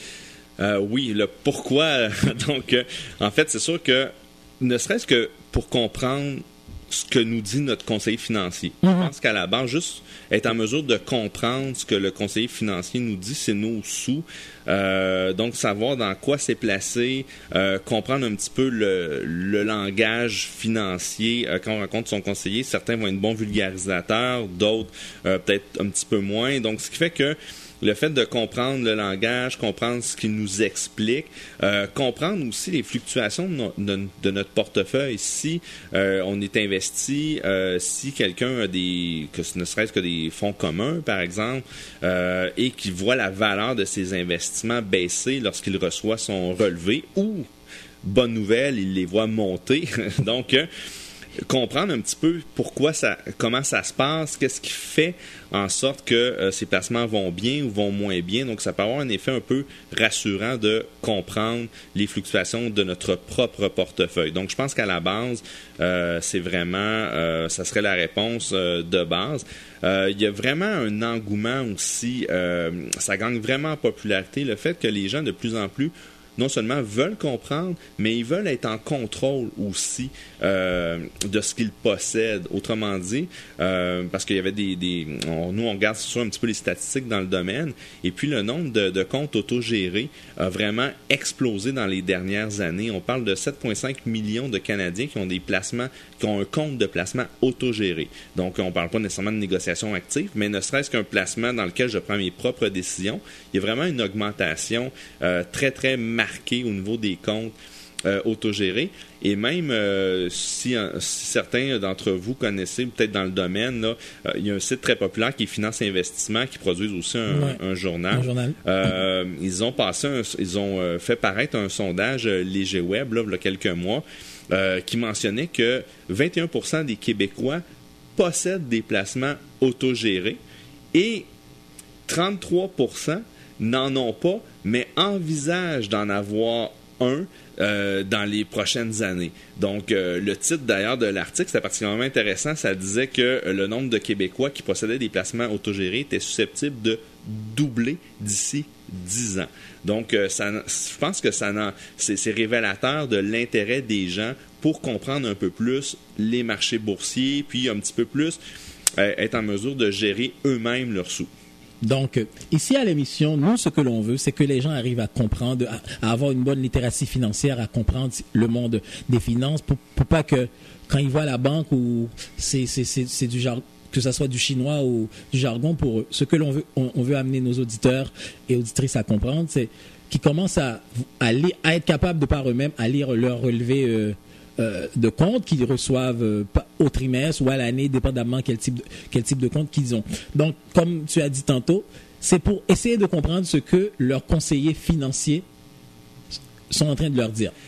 Euh, oui, le pourquoi. Donc, euh, en fait, c'est sûr que, ne serait-ce que pour comprendre ce que nous dit notre conseiller financier, mm-hmm. je pense qu'à la base, juste être en mesure de comprendre ce que le conseiller financier nous dit, c'est nos sous. Euh, donc, savoir dans quoi c'est placé, euh, comprendre un petit peu le, le langage financier euh, quand on rencontre son conseiller. Certains vont être bons vulgarisateurs, d'autres euh, peut-être un petit peu moins. Donc, ce qui fait que le fait de comprendre le langage, comprendre ce qu'il nous explique, euh, comprendre aussi les fluctuations de, no- de, de notre portefeuille. Si euh, on est investi, euh, si quelqu'un a des, que ce ne serait-ce que des fonds communs, par exemple, euh, et qui voit la valeur de ses investissements baisser lorsqu'il reçoit son relevé, ou, bonne nouvelle, il les voit monter. Donc, euh, comprendre un petit peu pourquoi ça, comment ça se passe, qu'est-ce qui fait en sorte que euh, ces placements vont bien ou vont moins bien. Donc, ça peut avoir un effet un peu rassurant de comprendre les fluctuations de notre propre portefeuille. Donc, je pense qu'à la base, euh, c'est vraiment, euh, ça serait la réponse euh, de base. Euh, il y a vraiment un engouement aussi, euh, ça gagne vraiment en popularité, le fait que les gens de plus en plus non seulement veulent comprendre, mais ils veulent être en contrôle aussi euh, de ce qu'ils possèdent. Autrement dit, euh, parce qu'il y avait des... des on, nous, on regarde sur un petit peu les statistiques dans le domaine, et puis le nombre de, de comptes autogérés a vraiment explosé dans les dernières années. On parle de sept virgule cinq millions de Canadiens qui ont des placements, qui ont un compte de placement autogéré. Donc, on ne parle pas nécessairement de négociation active, mais ne serait-ce qu'un placement dans lequel je prends mes propres décisions. Il y a vraiment une augmentation euh, très, très marquée au niveau des comptes euh, autogérés. Et même euh, si, euh, si certains d'entre vous connaissez, peut-être dans le domaine, là, euh, il y a un site très populaire qui est Finance Investissement, qui produit aussi un, ouais, un journal. Un journal. Euh, ils ont passé, un, ils ont euh, fait paraître un sondage euh, Léger Web, là, il y a quelques mois, euh, qui mentionnait que vingt et un pour cent des Québécois possèdent des placements autogérés et trente-trois pour cent n'en ont pas, mais envisagent d'en avoir un euh, dans les prochaines années. Donc, euh, le titre d'ailleurs de l'article, c'était particulièrement intéressant. Ça disait que euh, le nombre de Québécois qui possédaient des placements autogérés était susceptible de doubler d'ici dix ans. Donc, euh, ça, je pense que ça c'est, c'est révélateur de l'intérêt des gens pour comprendre un peu plus les marchés boursiers, puis un petit peu plus euh, être en mesure de gérer eux-mêmes leurs sous. Donc, ici à l'émission, nous, ce que l'on veut, c'est que les gens arrivent à comprendre, à, à avoir une bonne littératie financière, à comprendre le monde des finances, pour, pour pas que, quand ils voient la banque, ou c'est, c'est, c'est, c'est du jargon, que ça soit du chinois ou du jargon pour eux. Ce que l'on veut, on, on veut amener nos auditeurs et auditrices à comprendre, c'est qu'ils commencent à, à, lire, à être capables de par eux-mêmes à lire leur relevé euh, euh, de compte qu'ils reçoivent euh, au trimestre ou à l'année, dépendamment quel type de, quel type de compte qu'ils ont. Donc, comme tu as dit tantôt, c'est pour essayer de comprendre ce que leurs conseillers financiers sont en train de leur dire.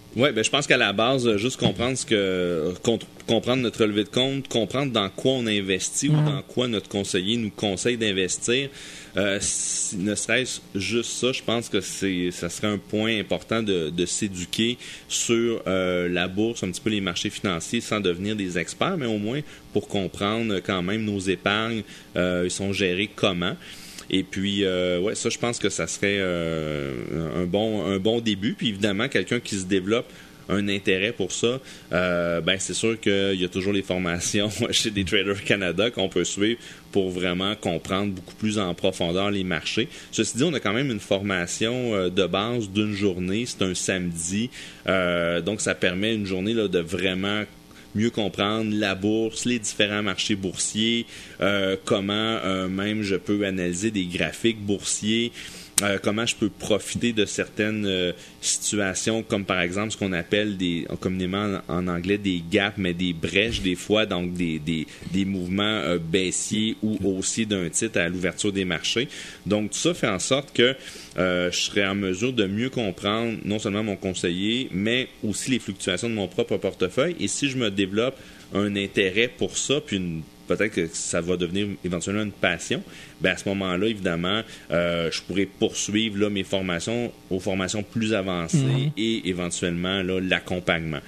Oui, ben je pense qu'à la base, juste comprendre ce que comprendre notre relevé de compte, comprendre dans quoi on investit mmh. ou dans quoi notre conseiller nous conseille d'investir, euh, si, ne serait-ce juste ça, je pense que c'est ça serait un point important de, de s'éduquer sur euh, la bourse, un petit peu les marchés financiers, sans devenir des experts, mais au moins pour comprendre quand même nos épargnes, euh, ils sont gérés comment. Et puis, euh, ouais, ça, je pense que ça serait euh, un bon un bon début. Puis évidemment, quelqu'un qui se développe un intérêt pour ça, euh, ben c'est sûr qu'il y a toujours les formations chez Daytrader Canada qu'on peut suivre pour vraiment comprendre beaucoup plus en profondeur les marchés. Ceci dit, on a quand même une formation euh, de base d'une journée. C'est un samedi. Euh, donc, ça permet une journée là, de vraiment mieux comprendre la bourse, les différents marchés boursiers, euh, comment euh, même je peux analyser des graphiques boursiers, euh, comment je peux profiter de certaines euh, situations, comme par exemple ce qu'on appelle des, communément en, en anglais des gaps, mais des brèches des fois, donc des, des, des mouvements euh, baissiers ou haussiers d'un titre à l'ouverture des marchés. Donc tout ça fait en sorte que euh, je serai en mesure de mieux comprendre non seulement mon conseiller, mais aussi les fluctuations de mon propre portefeuille. Et si je me développe un intérêt pour ça, puis une peut-être que ça va devenir éventuellement une passion, bien à ce moment-là, évidemment, euh, je pourrais poursuivre là, mes formations aux formations plus avancées mmh. et éventuellement là, l'accompagnement.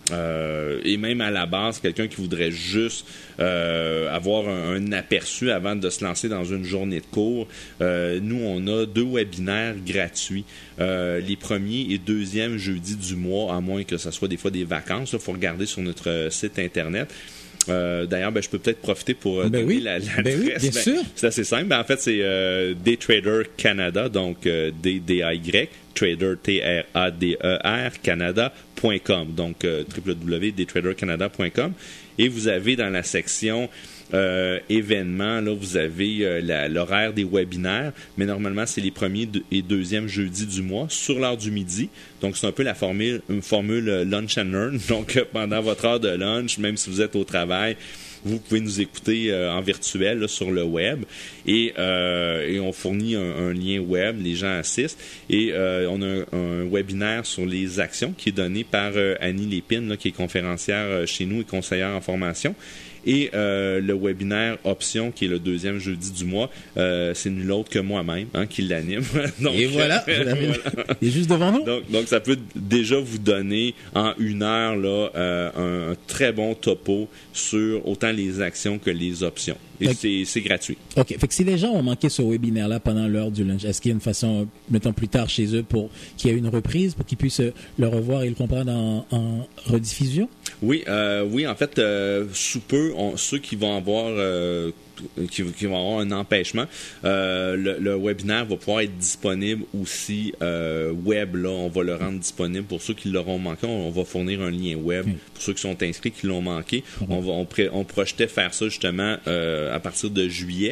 Euh, et même à la base, quelqu'un qui voudrait juste euh, avoir un, un aperçu avant de se lancer dans une journée de cours, euh, nous, on a deux webinaires gratuits. Euh, les premiers et deuxièmes jeudis du mois, à moins que ce soit des fois des vacances. Il faut regarder sur notre site Internet. Euh, d'ailleurs, ben, je peux peut-être profiter pour euh, ben donner oui. la, l'adresse. Ben oui, bien ben, sûr. C'est assez simple. Ben, en fait, c'est euh, Daytrader Canada, donc euh, D D A Y, Trader, T R A D E R, Canada point com, donc euh, w w w point daytrader canada point com. Et vous avez dans la section euh, événements, là, vous avez euh, la, l'horaire des webinaires, mais normalement, c'est les premiers et deuxièmes jeudis du mois sur l'heure du midi. Donc, c'est un peu la formule, une formule lunch and learn. Donc, pendant votre heure de lunch, même si vous êtes au travail, vous pouvez nous écouter euh, en virtuel là, sur le web et, euh, et on fournit un, un lien web, les gens assistent et euh, on a un, un webinaire sur les actions qui est donné par euh, Annie Lépine, là, qui est conférencière euh, chez nous et conseillère en formation. Et euh, le webinaire Options, qui est le deuxième jeudi du mois, euh, c'est nul autre que moi-même hein, qui l'anime. donc, et voilà, euh, voilà. Il est juste devant nous. Donc, donc, ça peut déjà vous donner en une heure là, euh, un, un très bon topo sur autant les actions que les options. Et okay. c'est, c'est gratuit. OK. Fait que si les gens ont manqué ce webinaire-là pendant l'heure du lunch, est-ce qu'il y a une façon, mettons plus tard chez eux, pour qu'il y ait une reprise, pour qu'ils puissent le revoir et le comprendre en, en rediffusion? Oui, euh, oui. En fait, euh, sous peu, on, ceux qui vont avoir euh, qui, qui vont avoir un empêchement, euh, le, le webinaire va pouvoir être disponible aussi euh, web. Là, on va le rendre disponible pour ceux qui l'auront manqué. On, on va fournir un lien web oui. pour ceux qui sont inscrits qui l'ont manqué. Oui. On, va, on, pré, on projetait faire ça justement euh, à partir de juillet.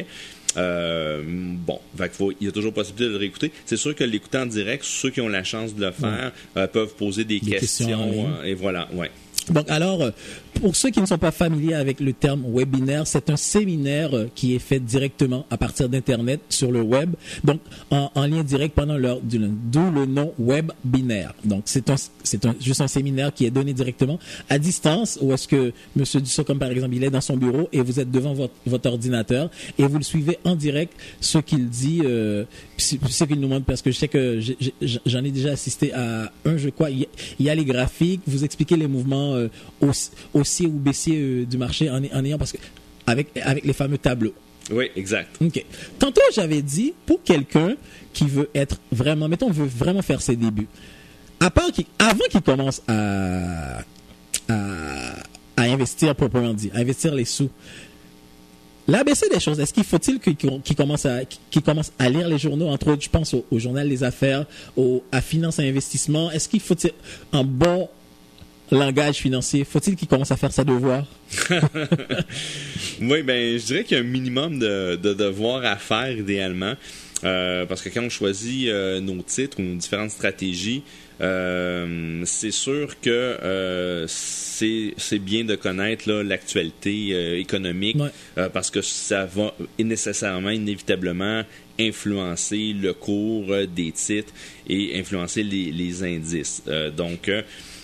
Euh, bon, fait faut, il y a toujours possibilité de le réécouter. C'est sûr que l'écouter en direct, ceux qui ont la chance de le faire oui. euh, peuvent poser des, des questions, questions euh, et voilà, ouais. Donc, alors, pour ceux qui ne sont pas familiers avec le terme webinaire, c'est un séminaire qui est fait directement à partir d'Internet sur le web, donc en, en lien direct pendant l'heure du lundi, d'où le nom webinaire. Donc, c'est un, c'est un, juste un séminaire qui est donné directement à distance, où est-ce que M. Dussault, comme par exemple, il est dans son bureau et vous êtes devant votre, votre ordinateur et vous le suivez en direct, ce qu'il dit, euh, ce qu'il nous montre, parce que je sais que j'ai, j'en ai déjà assisté à un, je crois, il y a les graphiques, vous expliquez les mouvements euh, haussier ou baissier euh, du marché en, en ayant parce que avec avec les fameux tableaux. Oui, exact. OK. Tantôt j'avais dit pour quelqu'un qui veut être vraiment mettons veut vraiment faire ses débuts. À part qu'il avant qu'il commence à à à investir proprement dit, à investir les sous. L'A B C des choses, est-ce qu'il faut-il qu'il, qu'il commence à qu'il commence à lire les journaux, entre autres, je pense au, au journal des affaires, au à Finance et Investissement, est-ce qu'il faut-il un bon langage financier, faut-il qu'il commence à faire sa devoir? Oui, ben, je dirais qu'il y a un minimum de, de devoirs à faire idéalement, euh, parce que quand on choisit euh, nos titres ou nos différentes stratégies, euh, c'est sûr que euh, c'est, c'est bien de connaître là, l'actualité euh, économique, ouais. euh, parce que ça va nécessairement, inévitablement influencer le cours euh, des titres et influencer les, les indices. Euh, donc, euh,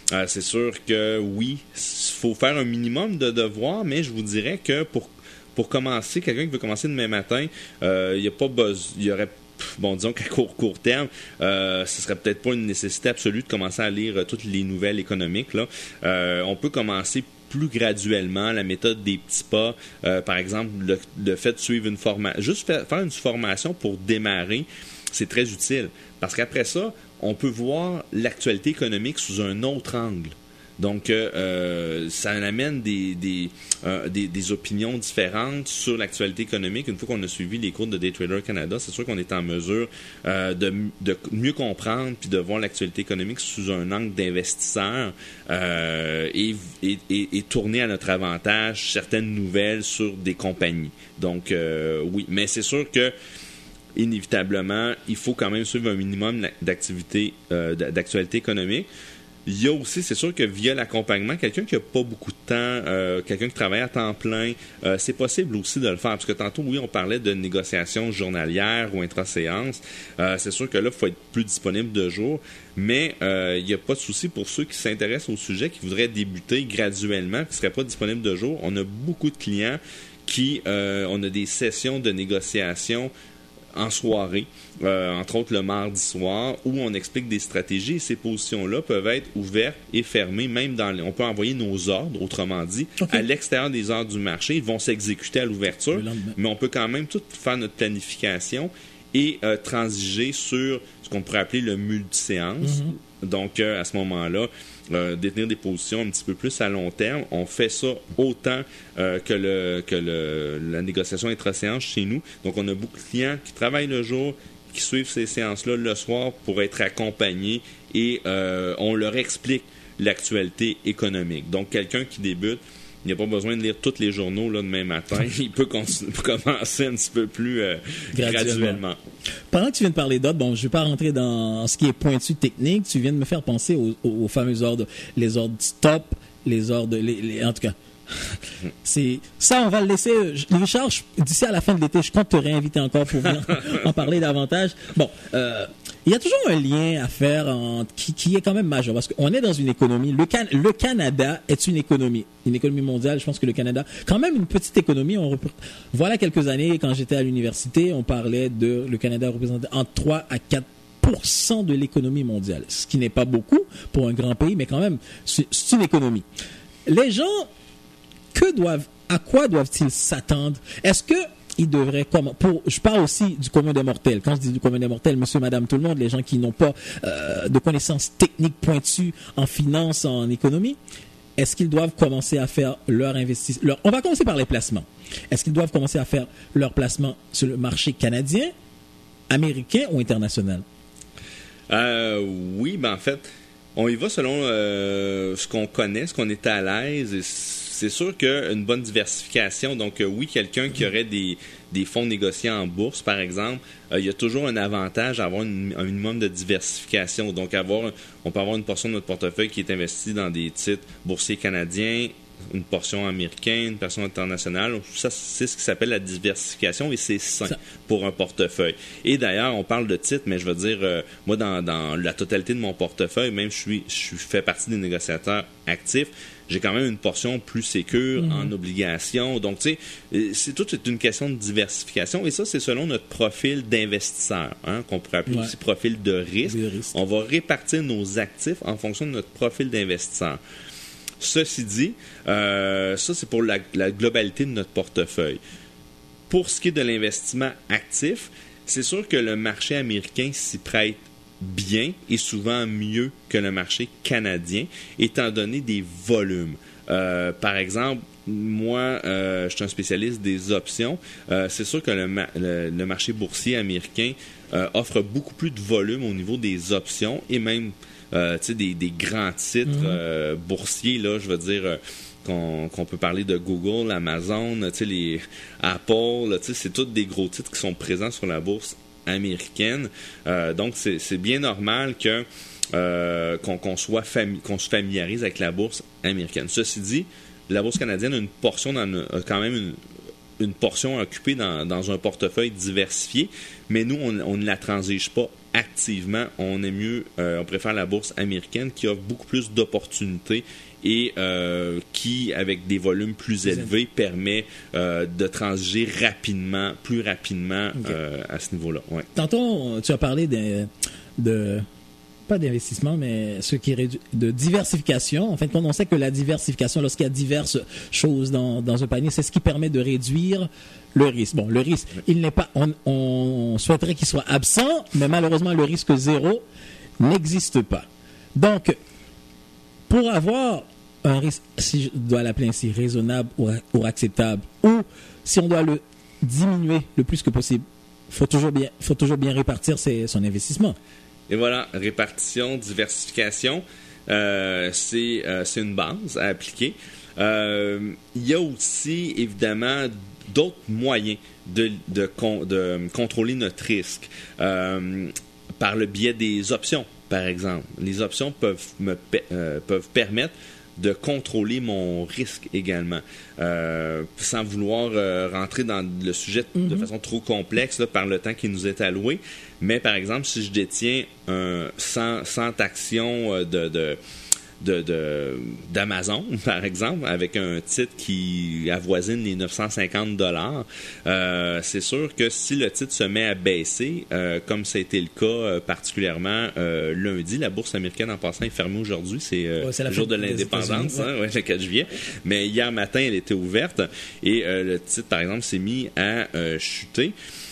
Euh, c'est sûr que oui, il faut faire un minimum de devoirs, mais je vous dirais que pour, pour commencer, quelqu'un qui veut commencer demain matin, euh, il n'y a pas besoin, il y aurait bon, disons qu'à court, court terme, euh, ce serait peut-être pas une nécessité absolue de commencer à lire euh, toutes les nouvelles économiques, là. Euh, on peut commencer plus graduellement, la méthode des petits pas, euh, par exemple, le, le fait de suivre une formation, juste faire, faire une formation pour démarrer, c'est très utile, parce qu'après ça, on peut voir l'actualité économique sous un autre angle. Donc, euh, ça amène des, des, euh, des, des opinions différentes sur l'actualité économique. Une fois qu'on a suivi les cours de Day Trader Canada, c'est sûr qu'on est en mesure euh, de, de mieux comprendre puis de voir l'actualité économique sous un angle d'investisseur euh, et, et, et, et tourner à notre avantage certaines nouvelles sur des compagnies. Donc, euh, oui, mais c'est sûr que inévitablement, il faut quand même suivre un minimum d'activité, euh, d'actualité économique. Il y a aussi, c'est sûr que via l'accompagnement, quelqu'un qui n'a pas beaucoup de temps, euh, quelqu'un qui travaille à temps plein, euh, c'est possible aussi de le faire. Parce que tantôt, oui, on parlait de négociations journalières ou intra-séances. Euh, c'est sûr que là, il faut être plus disponible de jour. Mais euh, il n'y a pas de souci pour ceux qui s'intéressent au sujet, qui voudraient débuter graduellement, qui ne seraient pas disponibles de jour. On a beaucoup de clients qui, euh, on a des sessions de négociation en soirée, euh, entre autres le mardi soir, où on explique des stratégies et ces positions-là peuvent être ouvertes et fermées, même dans les, on peut envoyer nos ordres, autrement dit, okay, à l'extérieur des heures du marché. Ils vont s'exécuter à l'ouverture, mais on peut quand même tout faire notre planification et euh, transiger sur ce qu'on pourrait appeler le multi-séance. Mm-hmm. Donc, euh, à ce moment-là, Euh, détenir des positions un petit peu plus à long terme. On fait ça autant euh, que, le, que le, la négociation intra-séance chez nous. Donc, on a beaucoup de clients qui travaillent le jour, qui suivent ces séances-là le soir pour être accompagnés et euh, on leur explique l'actualité économique. Donc, quelqu'un qui débute, il n'y a pas besoin de lire tous les journaux là, demain matin. Il peut commencer un petit peu plus euh, graduellement. graduellement. Pendant que tu viens de parler d'ordre, bon, je ne vais pas rentrer dans ce qui est pointu technique. Tu viens de me faire penser aux, aux, aux fameux ordres, les ordres stop, les ordres, les, les, en tout cas. C'est ça, on va le laisser. Richard, d'ici à la fin de l'été, je compte te réinviter encore pour venir en parler davantage. Bon, euh, il y a toujours un lien à faire entre, qui, qui est quand même majeur parce qu'on est dans une économie. Le, Can, le Canada est une économie, une économie mondiale. Je pense que le Canada, quand même une petite économie. On repre... Voilà quelques années, quand j'étais à l'université, on parlait de le Canada représentait entre trois à quatre pour cent de l'économie mondiale, ce qui n'est pas beaucoup pour un grand pays, mais quand même, c'est, c'est une économie. Les gens Que doivent, à quoi doivent-ils s'attendre? Est-ce que ils devraient, comme, pour, je parle aussi du commun des mortels. Quand je dis du commun des mortels, monsieur, madame, tout le monde, les gens qui n'ont pas euh, de connaissances techniques pointues en finance, en économie, est-ce qu'ils doivent commencer à faire leur investissement? Leur... On va commencer par les placements. Est-ce qu'ils doivent commencer à faire leur placement sur le marché canadien, américain ou international? Euh, oui, ben en fait, on y va selon euh, ce qu'on connaît, ce qu'on est à l'aise. Et c'est sûr qu'une bonne diversification, donc euh, oui, quelqu'un qui aurait des, des fonds négociés en bourse, par exemple, euh, il y a toujours un avantage à avoir une, un minimum de diversification. Donc, avoir, on peut avoir une portion de notre portefeuille qui est investie dans des titres boursiers canadiens, une portion américaine, une portion internationale. Ça, c'est ce qui s'appelle la diversification et c'est sain ça. Pour un portefeuille. Et d'ailleurs, on parle de titres, mais je veux dire, euh, moi, dans, dans la totalité de mon portefeuille, même je suis, je fais partie des négociateurs actifs, j'ai quand même une portion plus sécure mmh. en obligations. Donc, tu sais, c'est tout est une question de diversification. Et ça, c'est selon notre profil d'investisseur, hein, qu'on pourrait appeler ouais. aussi profil de risque. risque. On va répartir nos actifs en fonction de notre profil d'investisseur. Ceci dit, euh, ça, c'est pour la, la globalité de notre portefeuille. Pour ce qui est de l'investissement actif, c'est sûr que le marché américain s'y prête bien et souvent mieux que le marché canadien, étant donné des volumes. Euh, par exemple, moi, euh, je suis un spécialiste des options. Euh, c'est sûr que le, ma- le, le marché boursier américain euh, offre beaucoup plus de volume au niveau des options et même euh, des, des grands titres mm-hmm. euh, boursiers, là, je veux dire... Euh, Qu'on, qu'on peut parler de Google, Amazon, les Apple, là, c'est tous des gros titres qui sont présents sur la bourse américaine. Euh, donc, c'est, c'est bien normal que, euh, qu'on, qu'on, soit fami- qu'on se familiarise avec la bourse américaine. Ceci dit, la bourse canadienne a une portion, dans, a quand même une, une portion occupée dans, dans un portefeuille diversifié, mais nous, on, on ne la transige pas activement, on est mieux, euh, on préfère la bourse américaine qui offre beaucoup plus d'opportunités et euh, qui, avec des volumes plus élevés, permet euh, de transiger rapidement, plus rapidement okay. euh, à ce niveau-là. Ouais. Tantôt, tu as parlé de, de pas d'investissement, mais ce qui est rédu- de diversification. En fait, on sait que la diversification, lorsqu'il y a diverses choses dans, dans un panier, c'est ce qui permet de réduire le risque. Bon, le risque, il n'est pas, on, on souhaiterait qu'il soit absent, mais malheureusement, le risque zéro n'existe pas. Donc, pour avoir un risque, si je dois l'appeler ainsi, raisonnable ou, ou acceptable, ou si on doit le diminuer le plus que possible, il faut toujours bien, faut toujours bien répartir ses, son investissement. Et voilà, répartition, diversification, euh, c'est, euh, c'est une base à appliquer. Euh, il y a aussi, évidemment, d'autres moyens de, de, de, de contrôler notre risque euh, par le biais des options, par exemple. Les options peuvent, me, euh, peuvent permettre de contrôler mon risque également, euh, sans vouloir euh, rentrer dans le sujet mm-hmm. de façon trop complexe là, par le temps qui nous est alloué. Mais par exemple, si je détiens un cent, cent actions de, de, de, de, d'Amazon, par exemple, avec un titre qui avoisine les neuf cent cinquante dollars, euh, c'est sûr que si le titre se met à baisser, euh, comme ça a été le cas euh, particulièrement euh, lundi, la bourse américaine en passant est fermée aujourd'hui, c'est, euh, ouais, c'est le jour de l'indépendance, hein, ouais, le quatre juillet, mais hier matin, elle était ouverte et euh, le titre, par exemple, s'est mis à euh, chuter.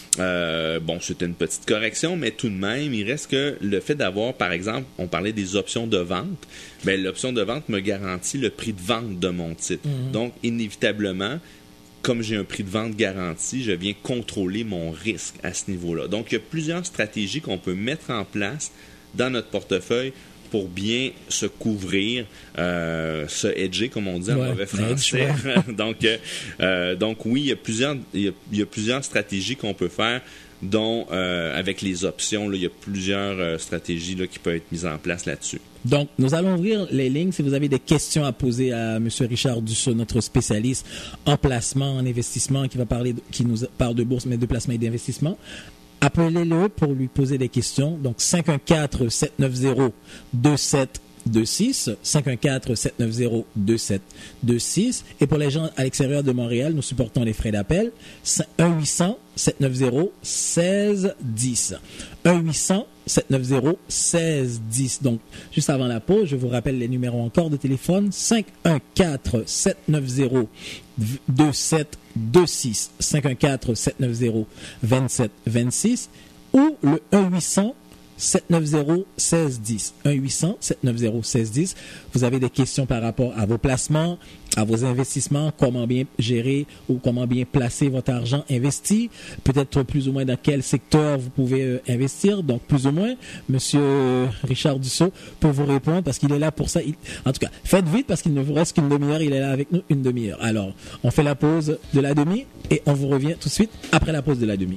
Euh, bon, c'était une petite correction, mais tout de même, il reste que le fait d'avoir, par exemple, on parlait des options de vente, ben, l'option de vente me garantit le prix de vente de mon titre. Mm-hmm. Donc, inévitablement, comme j'ai un prix de vente garanti, je viens contrôler mon risque à ce niveau-là. Donc, il y a plusieurs stratégies qu'on peut mettre en place dans notre portefeuille pour bien se couvrir, euh, se hedger, comme on dit en ouais, mauvais français. Ouais. donc, euh, donc, oui, il y a plusieurs, il y a, il y a plusieurs stratégies qu'on peut faire, dont, euh, avec les options, là, il y a plusieurs euh, stratégies là, qui peuvent être mises en place là-dessus. Donc, nous allons ouvrir les lignes. Si vous avez des questions à poser à M. Richard Dussault, notre spécialiste en placement, en investissement, qui va parler, de, qui nous parle de bourse, mais de placement et d'investissement, appelez-le pour lui poser des questions. Donc, cinq un quatre, sept neuf zéro, deux sept deux six, cinq un quatre, sept neuf zéro, deux sept deux six. Et pour les gens à l'extérieur de Montréal, nous supportons les frais d'appel. un huit cents, sept neuf zéro, un six un zéro. un huit cents, sept neuf zéro, un six un zéro. Donc, juste avant la pause, je vous rappelle les numéros encore de téléphone. cinq un quatre, sept neuf zéro, deux sept deux six, cinq un quatre, sept neuf zéro, deux sept deux six ou le un huit cents, sept neuf zéro, un six un zéro. un huit cents, sept neuf zéro, un six un zéro. Vous avez des questions par rapport à vos placements, à vos investissements, comment bien gérer ou comment bien placer votre argent investi, peut-être plus ou moins dans quel secteur vous pouvez euh, investir. Donc, plus ou moins, Monsieur Richard Dussault peut vous répondre parce qu'il est là pour ça. Il... En tout cas, faites vite parce qu'il ne vous reste qu'une demi-heure. Il est là avec nous une demi-heure. Alors, on fait la pause de la demi et on vous revient tout de suite après la pause de la demi.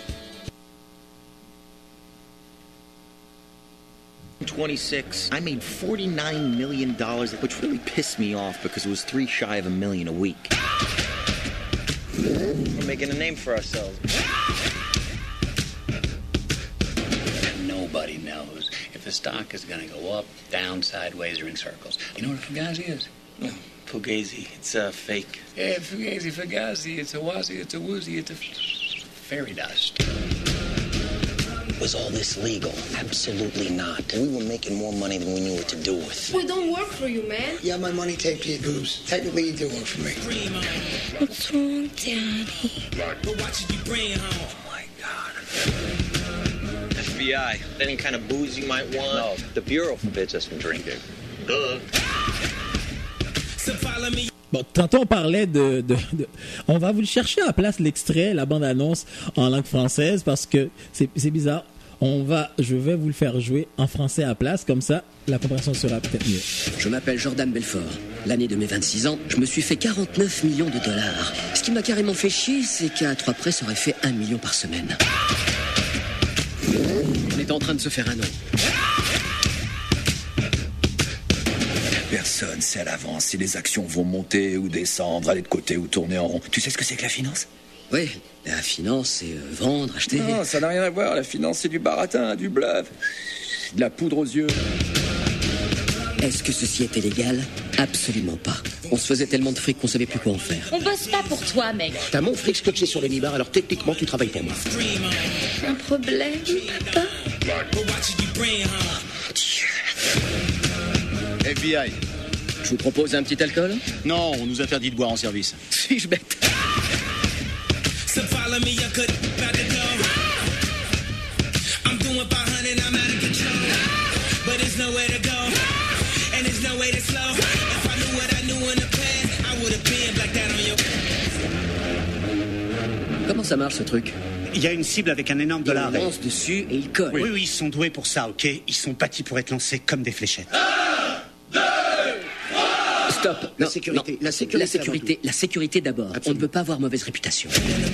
twenty-six, I made forty-nine million dollars, which really pissed me off because it was three shy of a million a week. We're making a name for ourselves. Nobody knows if the stock is going to go up, down, sideways, or in circles. You know what a Fugazi is? Oh, Fugazi. It's a uh, fake. Yeah, Fugazi, Fugazi. It's a wazi, it's a woozy, it's a fairy dust. Was all this legal? Absolutely not. We were making more money than we knew what to do with. We don't work for you, man. Yeah, my money taped to your boobs. Technically, you do work for me. What's wrong, Daddy? But why should you bring it home? Oh, my God. F B I. Any kind of booze you might want? No, the Bureau forbids us from drinking. Duh. So follow me. Bon, tantôt on parlait de, de, de... On va vous le chercher à la place, l'extrait, la bande-annonce en langue française, parce que c'est, c'est bizarre. On va, je vais vous le faire jouer en français à la place, comme ça, la compréhension sera peut-être mieux. Je m'appelle Jordan Belfort. L'année de mes vingt-six ans, je me suis fait quarante-neuf millions de dollars. Ce qui m'a carrément fait chier, c'est qu'à trois près, ça aurait fait un million par semaine. On est en train de se faire un nom. Personne sait à l'avance si les actions vont monter ou descendre, aller de côté ou tourner en rond. Tu sais ce que c'est que la finance ? Oui, la finance, c'est euh, vendre, acheter. Non, ça n'a rien à voir. La finance, c'est du baratin, du bluff, de la poudre aux yeux. Est-ce que ceci était légal? Absolument pas. On se faisait tellement de fric qu'on savait plus quoi en faire. On bosse pas pour toi, mec. T'as mon fric scotché sur le nibar, alors techniquement, tu travailles pour moi. Un problème, papa? F B I. Je vous propose un petit alcool? Non, on nous interdit de boire en service. Suis-je bête? Comment ça marche ce truc? Il y a une cible avec un énorme dollar. Il lance dessus et il colle. Oui, oui, ils sont doués pour ça, ok? Ils sont bâtis pour être lancés comme des fléchettes. Stop. La Non, sécurité, non. la sécurité La sécurité, la sécurité d'abord. Absolument. On ne peut pas avoir mauvaise réputation.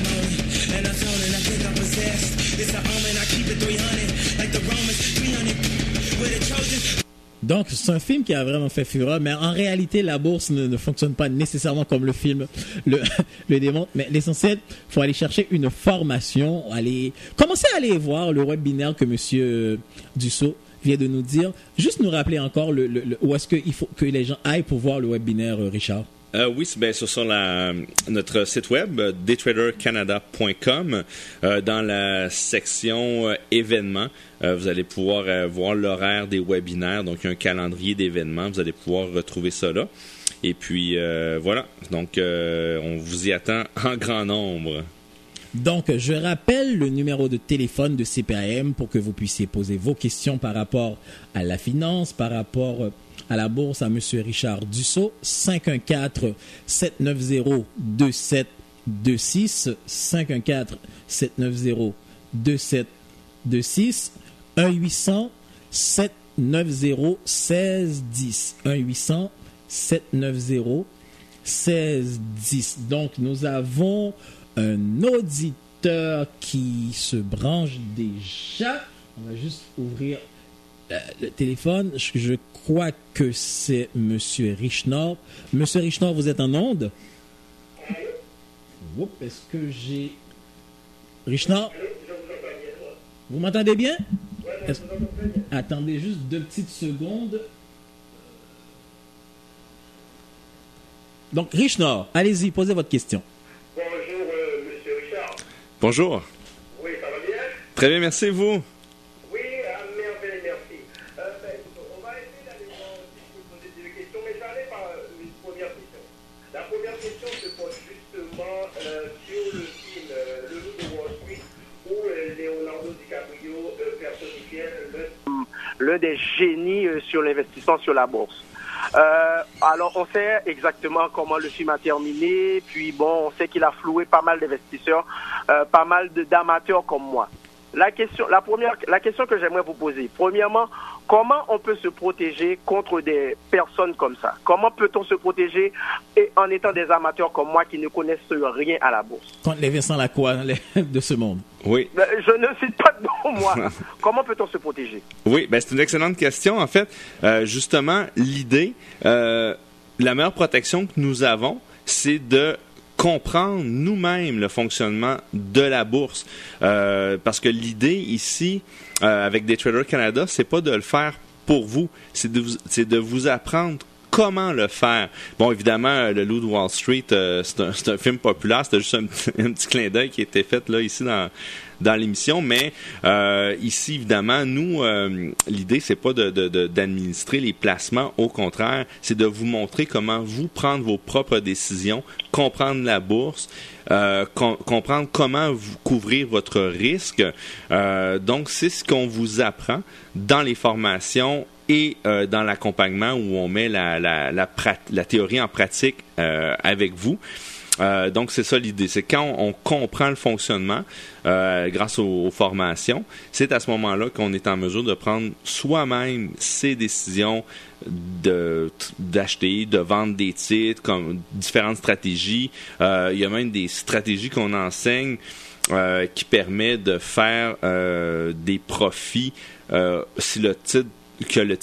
Donc, c'est un film qui a vraiment fait fureur, mais en réalité, la bourse ne, ne fonctionne pas nécessairement comme le film le, le démontre. Mais l'essentiel, il faut aller chercher une formation, aller commencer à aller voir le webinaire que M. Dussault vient de nous dire. Juste nous rappeler encore le, le, le, où est-ce qu'il faut que les gens aillent pour voir le webinaire, Richard. Euh, oui, c'est bien sûr sur la, notre site web, day trader canada point com. Euh, dans la section euh, événements, euh, vous allez pouvoir euh, voir l'horaire des webinaires. Donc, il y a un calendrier d'événements. Vous allez pouvoir retrouver ça là. Et puis, euh, voilà. Donc, euh, on vous y attend en grand nombre. Donc, je rappelle le numéro de téléphone de C P A M pour que vous puissiez poser vos questions par rapport à la finance, par rapport à la bourse, à M. Richard Dussault. cinq un quatre, sept neuf zéro, deux sept deux six, cinq un quatre, sept neuf zéro, deux sept deux six, un huit cents, sept neuf zéro, un six un zéro, un huit cents, sept neuf zéro, un six dix. Donc, nous avons un auditeur qui se branche déjà. On va juste ouvrir euh, le téléphone. Je, je crois que c'est M. Richnor. M. Richnor, vous êtes en onde? Oups, est-ce que j'ai... Richnor? Vous m'entendez bien? Est-ce... Attendez juste deux petites secondes. Donc, Richnor, allez-y, posez votre question. Bonjour, euh, Monsieur Richard. Bonjour. Oui, ça va bien? Très bien, merci, vous. Oui, à merveille, merci. Euh, ben, on va essayer d'aller voir si je peux poser des questions, mais j'allais par une première question. La première question se pose justement euh, sur le film euh, Le Loup de Wall Street, où euh, Leonardo DiCaprio euh, personnifiait l'un des génies euh, sur l'investissement sur la bourse. Euh, alors on sait exactement comment le film a terminé, puis bon, on sait qu'il a floué pas mal d'investisseurs, euh, pas mal de, d'amateurs comme moi. La question, la première, la question que j'aimerais vous poser, premièrement, comment on peut se protéger contre des personnes comme ça? Comment peut-on se protéger et, en étant des amateurs comme moi qui ne connaissent rien à la bourse? Contre les Vincent Lacroix de ce monde. Oui. Je ne cite pas de nom, moi. Comment peut-on se protéger? Oui, ben c'est une excellente question. En fait, euh, justement, l'idée, euh, la meilleure protection que nous avons, c'est de comprendre nous-mêmes le fonctionnement de la bourse. Euh, parce que l'idée ici, euh, avec Day Trader Canada, c'est pas de le faire pour vous, c'est de vous, c'est de vous apprendre comment le faire. Bon, évidemment, Le Loup de Wall Street, euh, c'est, un, c'est un film populaire, c'était juste un, un petit clin d'œil qui a été fait là, ici dans, dans l'émission, mais euh, ici, évidemment, nous, euh, l'idée, c'est pas de, de, de, d'administrer les placements, au contraire, c'est de vous montrer comment vous prendre vos propres décisions, comprendre la bourse, euh, com- comprendre comment vous couvrir votre risque. Euh, donc, c'est ce qu'on vous apprend dans les formations et euh, dans l'accompagnement où on met la, la, la, prat- la théorie en pratique euh, avec vous. Euh, donc, c'est ça l'idée. C'est quand on, on comprend le fonctionnement euh, grâce aux, aux formations, c'est à ce moment-là qu'on est en mesure de prendre soi-même ses décisions de, d'acheter, de vendre des titres, comme différentes stratégies. Euh, il y a même des stratégies qu'on enseigne euh, qui permettent de faire euh, des profits euh, si le titre que le titre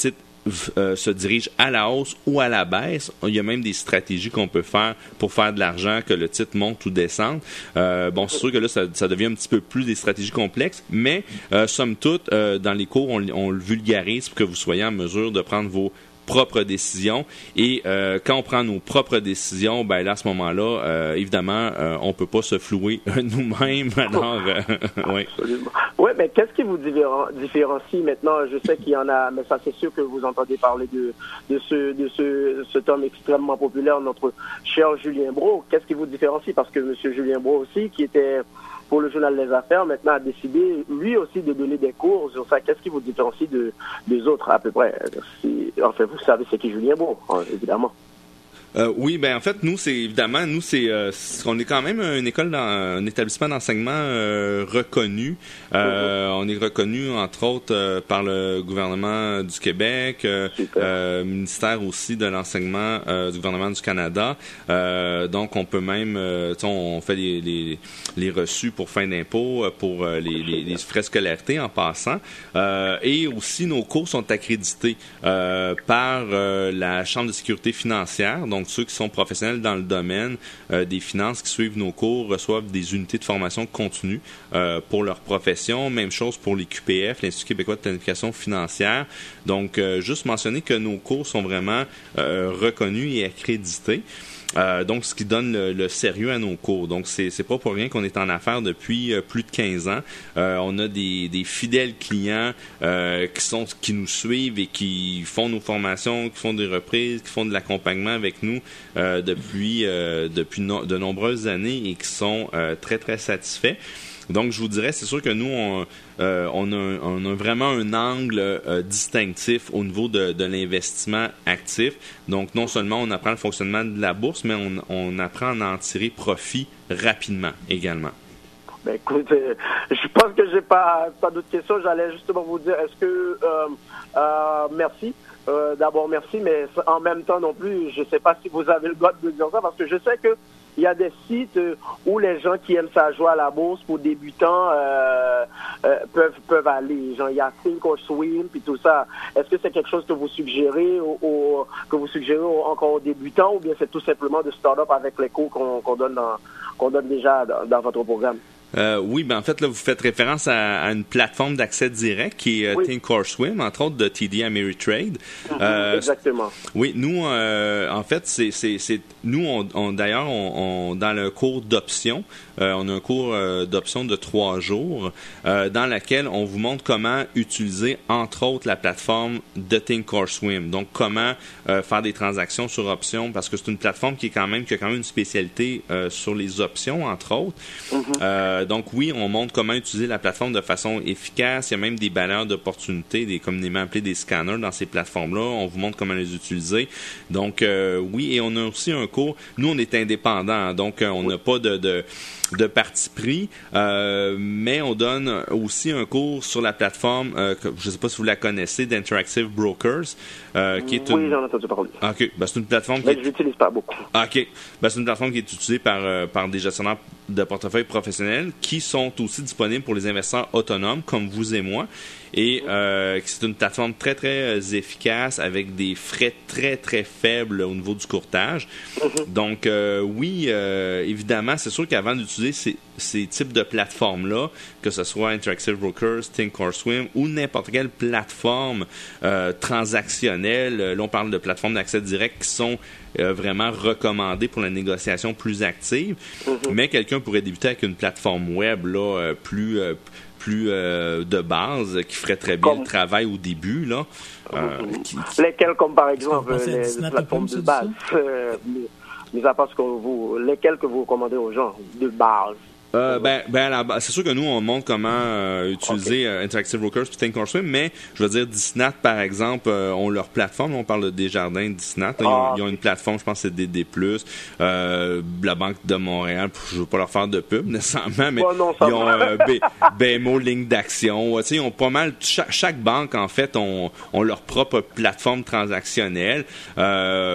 euh, se dirige à la hausse ou à la baisse. Il y a même des stratégies qu'on peut faire pour faire de l'argent, que le titre monte ou descende. Euh, bon, c'est sûr que là, ça, ça devient un petit peu plus des stratégies complexes, mais euh, somme toute, euh, dans les cours, on, on le vulgarise pour que vous soyez en mesure de prendre vos propres décisions. Et euh, quand on prend nos propres décisions, ben là, à ce moment-là, euh, évidemment, euh, on peut pas se flouer nous-mêmes. Alors, euh, oui. Oui, mais qu'est-ce qui vous différencie maintenant? Je sais qu'il y en a, mais ça, c'est sûr que vous entendez parler de, de ce, de ce, cet homme extrêmement populaire, notre cher Julien Brault. Qu'est-ce qui vous différencie? Parce que M. Julien Brault aussi, qui était pour le journal Les Affaires, maintenant a décidé, lui aussi, de donner des cours sur ça. Qu'est-ce qui vous différencie de, des autres, à peu près? Si, enfin, vous savez c'est qui Julien Brault, hein, évidemment. Euh, oui, ben en fait, nous, c'est évidemment, nous, c'est, euh, c'est on est quand même une école, dans, un établissement d'enseignement euh, reconnu. Euh, mm-hmm. On est reconnu, entre autres, euh, par le gouvernement du Québec, euh, euh, ministère aussi de l'enseignement euh, du gouvernement du Canada. Euh, donc, on peut même, euh, on fait les, les, les reçus pour fin d'impôt, pour euh, les, les, les frais de scolarité en passant. Euh, et aussi, nos cours sont accrédités euh, par euh, la Chambre de sécurité financière. Donc, ceux qui sont professionnels dans le domaine euh, des finances qui suivent nos cours reçoivent des unités de formation continue euh, pour leur profession. Même chose pour les Q P F, l'Institut québécois de planification financière. Donc, euh, juste mentionner que nos cours sont vraiment euh, reconnus et accrédités. Euh, donc, ce qui donne le, le sérieux à nos cours. Donc, c'est, c'est pas pour rien qu'on est en affaires depuis euh, plus de quinze ans. Euh, on a des, des fidèles clients euh, qui sont qui nous suivent et qui font nos formations, qui font des reprises, qui font de l'accompagnement avec nous euh, depuis euh, depuis no- de nombreuses années et qui sont euh, très très satisfaits. Donc, je vous dirais, c'est sûr que nous, on, euh, on, a, on a vraiment un angle euh, distinctif au niveau de, de l'investissement actif. Donc, non seulement on apprend le fonctionnement de la bourse, mais on, on apprend à en tirer profit rapidement également. Ben, écoute, euh, je pense que j'ai pas, pas d'autres questions. J'allais justement vous dire, est-ce que... Euh, euh, merci. Euh, d'abord, merci, mais en même temps non plus, je ne sais pas si vous avez le goût de dire ça, parce que je sais que il y a des sites où les gens qui aiment ça jouer à la bourse pour débutants euh, euh, peuvent peuvent aller. Genre, il y a Think or Swim puis tout ça. Est-ce que c'est quelque chose que vous suggérez au, au, que vous suggérez au, encore aux débutants, ou bien c'est tout simplement de start-up avec les cours qu'on, qu'on donne dans, qu'on donne déjà dans, dans votre programme? Euh, oui, ben en fait, là, vous faites référence à, à une plateforme d'accès direct qui est euh, oui. Think or Swim, entre autres de T D Ameritrade. Mm-hmm, euh, exactement. Oui, nous, euh, en fait, c'est, c'est, c'est nous, on, on d'ailleurs, on, on, dans le cours d'options, euh, on a un cours euh, d'options de trois jours euh, dans lequel on vous montre comment utiliser, entre autres, la plateforme de Think or Swim. Donc, comment euh, faire des transactions sur options, parce que c'est une plateforme qui est quand même qui a quand même une spécialité euh, sur les options, entre autres. Mm-hmm. Euh, donc oui, on montre comment utiliser la plateforme de façon efficace. Il y a même des banners d'opportunités, des communément appelés des scanners dans ces plateformes-là. On vous montre comment les utiliser. Donc euh, oui, et on a aussi un cours. Nous, on est indépendants, donc euh, on n'a pas de, de de parti pris, euh, mais on donne aussi un cours sur la plateforme, euh, que, je ne sais pas si vous la connaissez, d'Interactive Brokers, euh, qui est une... Oui, j'en ai entendu parler. Ok, ben, c'est une plateforme qui mais est... je l'utilise pas beaucoup. Ok, ben, c'est une plateforme qui est utilisée par euh, par des gestionnaires de portefeuille professionnels qui sont aussi disponibles pour les investisseurs autonomes comme vous et moi. Et euh, c'est une plateforme très, très efficace avec des frais très, très faibles au niveau du courtage. Mm-hmm. Donc, euh, oui, euh, évidemment, c'est sûr qu'avant d'utiliser ces, ces types de plateformes-là, que ce soit Interactive Brokers, Think or Swim ou n'importe quelle plateforme euh, transactionnelle, là, on parle de plateformes d'accès direct qui sont euh, vraiment recommandées pour la négociation plus active. Mm-hmm. Mais quelqu'un pourrait débuter avec une plateforme web là, euh, plus... Euh, plus euh, de base, qui ferait très bien comme, le travail au début. Là, euh, qui, qui... Lesquels, comme par exemple les, les plateformes de base, euh, mis à part ce que vous, lesquels que vous recommandez aux gens de base? Euh, ben, ben là, c'est sûr que nous, on montre comment euh, utiliser okay. euh, Interactive Brokers puis Think or Swim, mais je veux dire, Disnat, par exemple, euh, ont leur plateforme. On parle de Desjardins, Disnat. Ils, ah, ils ont une plateforme, je pense que c'est D D plus. Euh, la Banque de Montréal, je veux pas leur faire de pub nécessairement, mais oh non, ils ont euh, B, B M O, ligne d'action. Tu sais, ils ont pas mal... Chaque, chaque banque, en fait, ont, ont leur propre plateforme transactionnelle. Euh,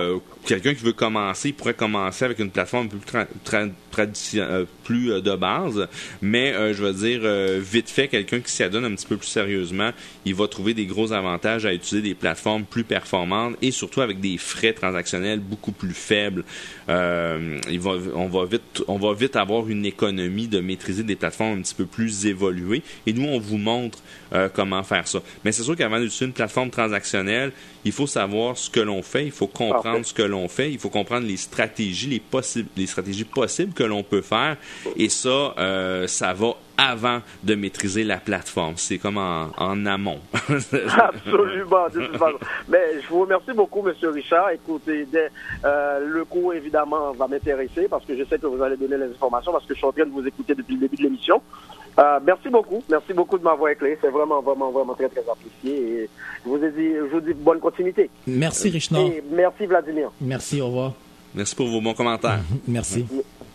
quelqu'un qui veut commencer, il pourrait commencer avec une plateforme plus tra- tra- tradition, euh, plus euh, de base, mais euh, je veux dire, euh, vite fait, quelqu'un qui s'y adonne un petit peu plus sérieusement, il va trouver des gros avantages à utiliser des plateformes plus performantes et surtout avec des frais transactionnels beaucoup plus faibles. Euh, il va, on va vite, on va vite avoir une économie de maîtriser des plateformes un petit peu plus évoluées. Et nous, on vous montre euh, comment faire ça. Mais c'est sûr qu'avant d'utiliser une plateforme transactionnelle, il faut savoir ce que l'on fait, il faut comprendre Parfait. ce que l'on fait, il faut comprendre les stratégies, les possibles, les stratégies possibles que l'on peut faire. Et ça, euh, ça va avant de maîtriser la plateforme. C'est comme en, en amont. Absolument, de toute façon. Mais je vous remercie beaucoup, M. Richard. Écoutez, dès, euh, le cours, évidemment, va m'intéresser parce que je sais que vous allez donner les informations parce que je suis en train de vous écouter depuis le début de l'émission. Euh, merci beaucoup. Merci beaucoup de m'avoir éclairé. C'est vraiment, vraiment, vraiment très, très apprécié. Et je vous ai dit, je vous dis bonne continuité. Merci, Richard. Et merci, Vladimir. Merci, au revoir. Merci pour vos bons commentaires. Merci.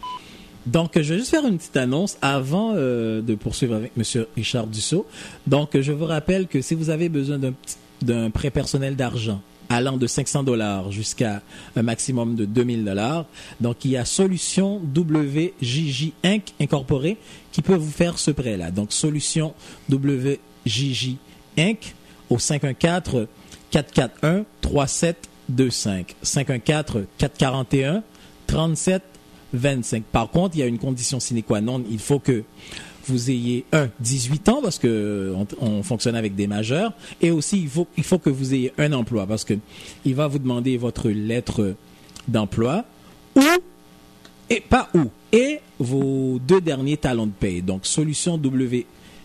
Donc, je vais juste faire une petite annonce avant euh, de poursuivre avec M. Richard Dussault. Donc, je vous rappelle que si vous avez besoin d'un, d'un prêt personnel d'argent allant de cinq cents dollars jusqu'à un maximum de deux mille dollars, donc il y a Solution W J J Inc Incorporé qui peut vous faire ce prêt-là. Donc, Solution W J J Inc au cinq un quatre, quatre quatre un, trois sept deux cinq. cinq un quatre, quatre quatre un, trois sept vingt-cinq. Par contre, il y a une condition sine qua non. Il faut que vous ayez, un, dix-huit ans, parce que on, on fonctionne avec des majeurs, et aussi, il faut, il faut que vous ayez un emploi, parce que il va vous demander votre lettre d'emploi, ou, et pas ou, et vos deux derniers talons de paie. Donc, Solution W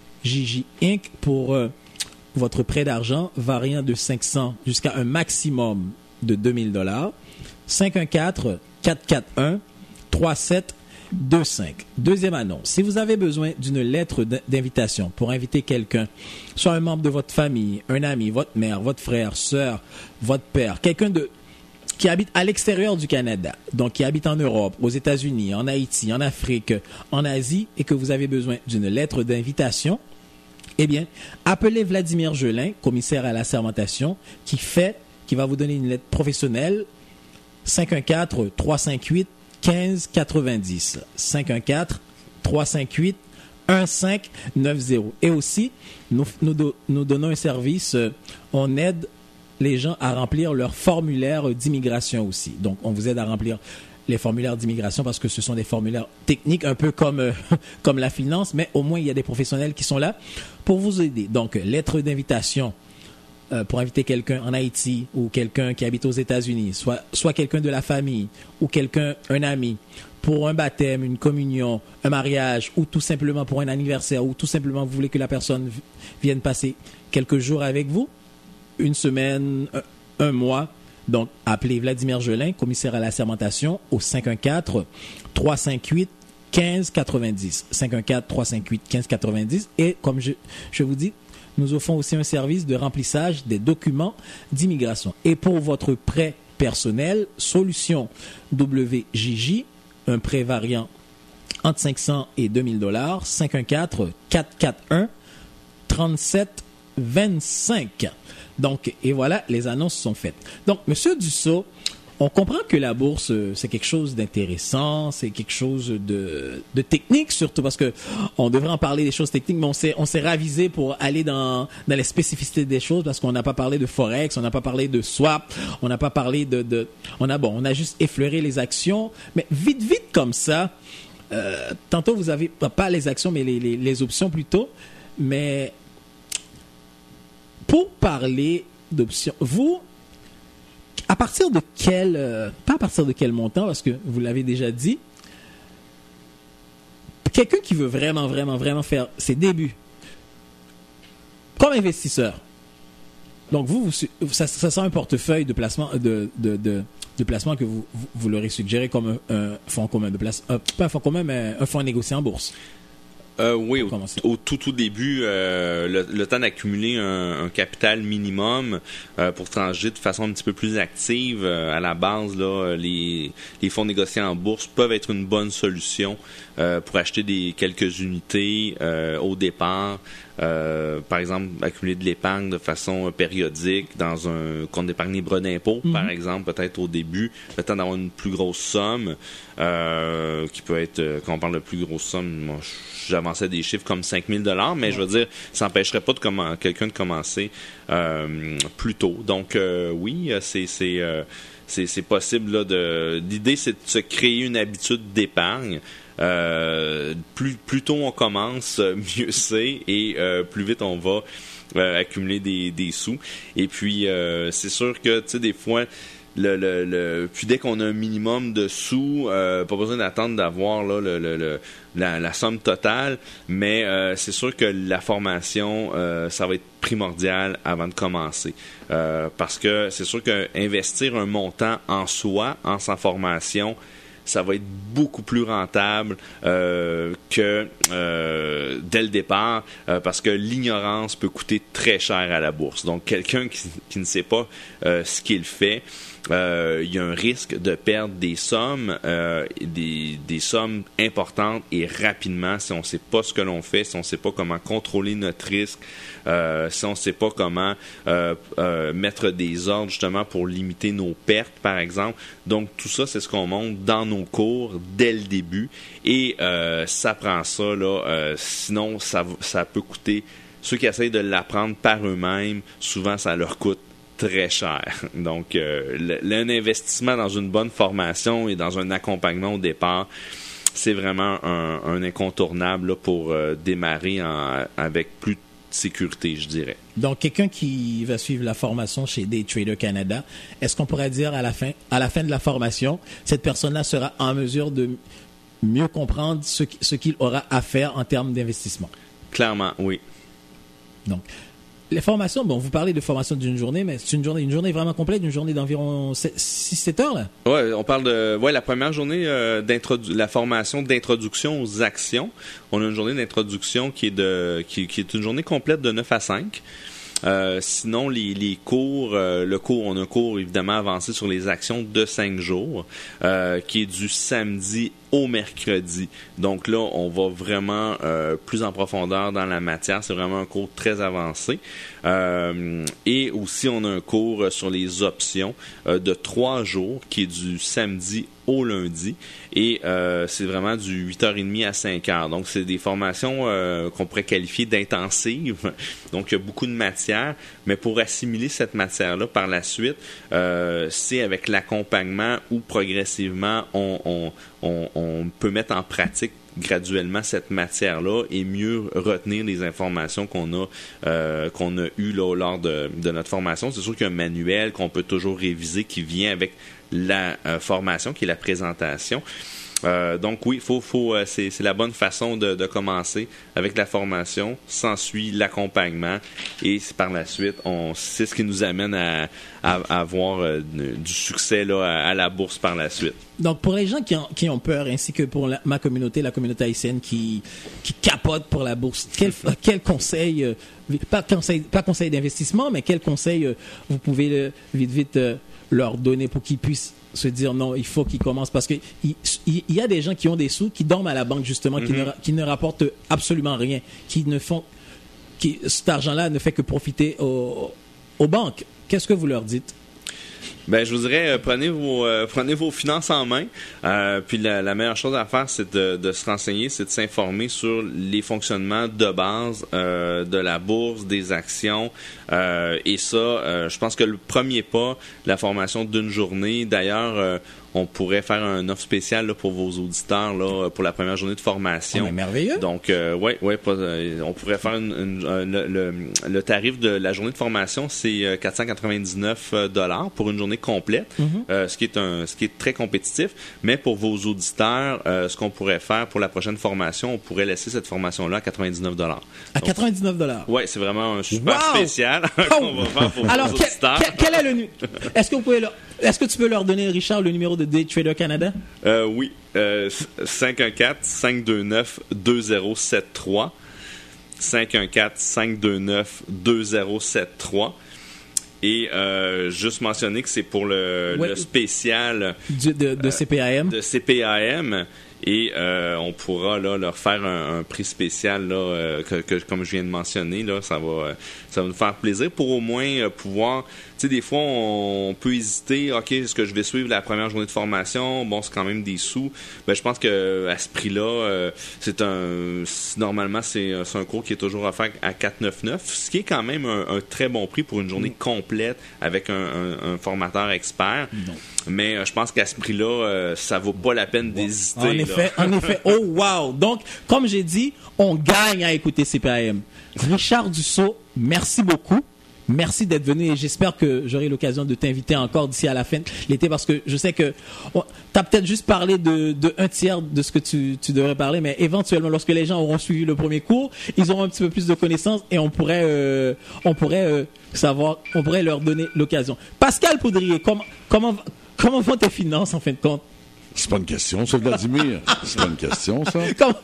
J J Inc pour euh, votre prêt d'argent variant de cinq cents jusqu'à un maximum de deux mille dollars. cinq un quatre, quatre quatre un, trois sept deux cinq. Deuxième annonce. Si vous avez besoin d'une lettre d'invitation pour inviter quelqu'un, soit un membre de votre famille, un ami, votre mère, votre frère, sœur, votre père, quelqu'un de qui habite à l'extérieur du Canada, donc qui habite en Europe, aux États-Unis, en Haïti, en Afrique, en Asie, et que vous avez besoin d'une lettre d'invitation, eh bien, appelez Vladimir Gelin, commissaire à l'assermentation, qui fait, qui va vous donner une lettre professionnelle, cinq un quatre, trois cinq huit, quinze quatre-vingt-dix. cinq un quatre, trois cinq huit, un cinq neuf zéro. Et aussi, nous, nous, do, nous donnons un service, euh, on aide les gens à remplir leur formulaire d'immigration aussi. Donc, on vous aide à remplir les formulaires d'immigration parce que ce sont des formulaires techniques, un peu comme, euh, comme la finance, mais au moins, il y a des professionnels qui sont là pour vous aider. Donc, lettre d'invitation euh, pour inviter quelqu'un en Haïti ou quelqu'un qui habite aux États-Unis, soit, soit quelqu'un de la famille ou quelqu'un, un ami, pour un baptême, une communion, un mariage ou tout simplement pour un anniversaire ou tout simplement vous voulez que la personne vienne passer quelques jours avec vous, une semaine, un, un mois. Donc, appelez Vladimir Gelin, commissaire à l'assermentation, au cinq un quatre, trois cinq huit, quinze quatre-vingt-dix. cinq un quatre, trois cinq huit, quinze quatre-vingt-dix. Et comme je, je vous dis, nous offrons aussi un service de remplissage des documents d'immigration. Et pour votre prêt personnel, Solution W J J, un prêt variant entre cinq cents et deux mille dollars, cinq un quatre, quatre quatre un, trente-sept vingt-cinq. Donc, et voilà, les annonces sont faites. Donc, Monsieur Dussault, on comprend que la bourse, c'est quelque chose d'intéressant, c'est quelque chose de, de technique, surtout parce que on devrait en parler des choses techniques, mais on s'est, on s'est ravisé pour aller dans, dans les spécificités des choses parce qu'on n'a pas parlé de Forex, on n'a pas parlé de swap, on n'a pas parlé de, de, on a, bon, on a juste effleuré les actions, mais vite, vite comme ça, euh, tantôt vous avez, pas les actions, mais les, les, les options plutôt, mais pour parler d'options, vous, à partir de quel, euh, pas à partir de quel montant, parce que vous l'avez déjà dit, quelqu'un qui veut vraiment, vraiment, vraiment faire ses débuts comme investisseur, donc vous, vous ça, ça sera un portefeuille de placement, de, de, de, de placement que vous, vous, vous l'aurez suggéré comme un, un fonds commun de place, euh, pas un fonds commun, mais un fonds négocié en bourse. Euh, oui, au, au tout tout début, euh, le, le temps d'accumuler un, un capital minimum euh, pour transiger de façon un petit peu plus active. Euh, à la base, là, les, les fonds négociés en bourse peuvent être une bonne solution euh, pour acheter des quelques unités euh, au départ. euh, par exemple, accumuler de l'épargne de façon périodique dans un compte d'épargne libre d'impôt, mm-hmm. par exemple, peut-être au début, le temps d'avoir une plus grosse somme, euh, qui peut être, euh, quand on parle de plus grosse somme, moi, j'avançais des chiffres comme cinq mille dollars, mais ouais. je veux dire, ça n'empêcherait pas de commen- quelqu'un de commencer euh, plus tôt. Donc, euh, oui, c'est... c'est euh, C'est, c'est possible là de. L'idée c'est de se créer une habitude d'épargne. Euh, plus, plus tôt on commence, mieux c'est, et euh, plus vite on va euh, accumuler des, des sous. Et puis euh, c'est sûr que tu sais des fois. Le, le, le, puis dès qu'on a un minimum de sous, euh, pas besoin d'attendre d'avoir là, le, le, le, la, la somme totale, mais euh, c'est sûr que la formation, euh, ça va être primordial avant de commencer. Euh, parce que c'est sûr qu'investir un montant en soi, en sa formation, ça va être beaucoup plus rentable euh, que euh, dès le départ, euh, parce que l'ignorance peut coûter très cher à la bourse. Donc, quelqu'un qui, qui ne sait pas euh, ce qu'il fait, euh, il y a un risque de perdre des sommes, euh, des, des sommes importantes et rapidement si on ne sait pas ce que l'on fait, si on ne sait pas comment contrôler notre risque, euh, si on ne sait pas comment euh, euh, mettre des ordres justement pour limiter nos pertes, par exemple. Donc, tout ça, c'est ce qu'on montre dans nos cours dès le début et euh, ça prend ça, là, euh, sinon ça, ça peut coûter, ceux qui essayent de l'apprendre par eux-mêmes, souvent ça leur coûte très cher. Donc, euh, le, un investissement dans une bonne formation et dans un accompagnement au départ, c'est vraiment un, un incontournable là, pour euh, démarrer en, avec plus de sécurité, je dirais. Donc, quelqu'un qui va suivre la formation chez Day Trader Canada, est-ce qu'on pourrait dire à la fin, à la fin de la formation, cette personne-là sera en mesure de mieux comprendre ce, ce qu'il aura à faire en termes d'investissement? Clairement, oui. Donc, les formations, bon, vous parlez de formation d'une journée, mais c'est une journée, une journée vraiment complète, une journée d'environ six sept heures, là? Oui, on parle de ouais, la première journée, euh, d'introdu- la formation d'introduction aux actions. On a une journée d'introduction qui est de qui, qui est une journée complète de neuf à cinq. Euh, sinon, les, les cours, euh, le cours, on a un cours évidemment avancé sur les actions de cinq jours, euh, qui est du samedi au mercredi. Donc là, on va vraiment euh, plus en profondeur dans la matière. C'est vraiment un cours très avancé. Euh, et aussi, on a un cours sur les options euh, de trois jours, qui est du samedi au lundi. Et euh, c'est vraiment du huit heures trente à cinq heures. Donc, c'est des formations euh, qu'on pourrait qualifier d'intensives. Donc, il y a beaucoup de matière. Mais pour assimiler cette matière-là par la suite, euh, c'est avec l'accompagnement où progressivement, on, on, on, on peut mettre en pratique graduellement cette matière-là et mieux retenir les informations qu'on a euh, qu'on a eues là, lors de, de notre formation. C'est sûr qu'il y a un manuel qu'on peut toujours réviser qui vient avec la euh, formation, qui est la présentation. Euh, donc oui, faut, faut, euh, c'est, c'est la bonne façon de, de commencer avec la formation. S'ensuit l'accompagnement et par la suite, on, c'est ce qui nous amène à, à, à avoir euh, du succès là, à, à la bourse par la suite. Donc pour les gens qui ont, qui ont peur, ainsi que pour la, ma communauté, la communauté haïtienne qui, qui capote pour la bourse, quel, quel conseil, euh, pas conseil, pas conseil d'investissement, mais quel conseil euh, vous pouvez euh, vite vite euh, leur donner pour qu'ils puissent se dire non, il faut qu'ils commencent, parce que il, il, il y a des gens qui ont des sous, qui dorment à la banque justement, mm-hmm. qui, ne, qui ne rapportent absolument rien, qui ne font, qui, cet argent-là ne fait que profiter aux, aux banques. Qu'est-ce que vous leur dites? Ben, je vous dirais, euh, prenez vos euh, prenez vos finances en main. Euh, puis la, la meilleure chose à faire, c'est de, de se renseigner, c'est de s'informer sur les fonctionnements de base euh, de la bourse, des actions. Euh, et ça, euh, je pense que le premier pas, la formation d'une journée. D'ailleurs, euh, on pourrait faire un offre spéciale là, pour vos auditeurs là, pour la première journée de formation. Oh, merveilleux. Donc, euh, ouais, ouais, pas, euh, on pourrait faire une, une, un, le, le, le tarif de la journée de formation, c'est quatre cent quatre-vingt-dix-neuf dollars pour une journée complète, mm-hmm. euh, ce qui est un, ce qui est très compétitif. Mais pour vos auditeurs, euh, ce qu'on pourrait faire pour la prochaine formation, on pourrait laisser cette formation-là à quatre-vingt-dix-neuf dollars. À quatre-vingt-dix-neuf dollars. Ouais, c'est vraiment un super wow! spécial Oh! qu'on va faire pour Alors, vos quel, auditeurs. Quel, quel est le nu- Est-ce que vous pouvez leur... Est-ce que tu peux leur donner, Richard, le numéro de Day Trader Canada? Euh, oui. Euh, cinq un quatre, cinq deux neuf, deux zéro sept trois. cinq un quatre, cinq deux neuf, deux zéro sept trois. Et euh, juste mentionner que c'est pour le, ouais. le spécial du, de, de C P A M. Euh, de C P A M. Et euh, on pourra là leur faire un, un prix spécial là, euh, que, que comme je viens de mentionner là, ça va ça va nous faire plaisir pour au moins euh, pouvoir, tu sais, des fois on, on peut hésiter, ok, est-ce que je vais suivre la première journée de formation, bon c'est quand même des sous, ben je pense que à ce prix-là euh, c'est un normalement c'est, c'est un cours qui est toujours offert à quatre cent quatre-vingt-neuf, ce qui est quand même un, un très bon prix pour une journée mmh. complète avec un, un, un formateur expert. Non. Mais euh, je pense qu'à ce prix-là, euh, ça vaut pas la peine d'hésiter. En là. effet, en effet. Oh wow! Donc, comme j'ai dit, on gagne à écouter C P A M. Richard Dussault, merci beaucoup. Merci d'être venu et j'espère que j'aurai l'occasion de t'inviter encore d'ici à la fin de l'été parce que je sais que tu as peut-être juste parlé de, de un tiers de ce que tu, tu devrais parler, mais éventuellement, lorsque les gens auront suivi le premier cours, ils auront un petit peu plus de connaissances et on pourrait, euh, on pourrait euh, savoir, on pourrait leur donner l'occasion. Pascal Poudrier, comment, comment, comment vont tes finances en fin de compte? C'est pas une question, ça, Vladimir. C'est pas une question, ça. Comme,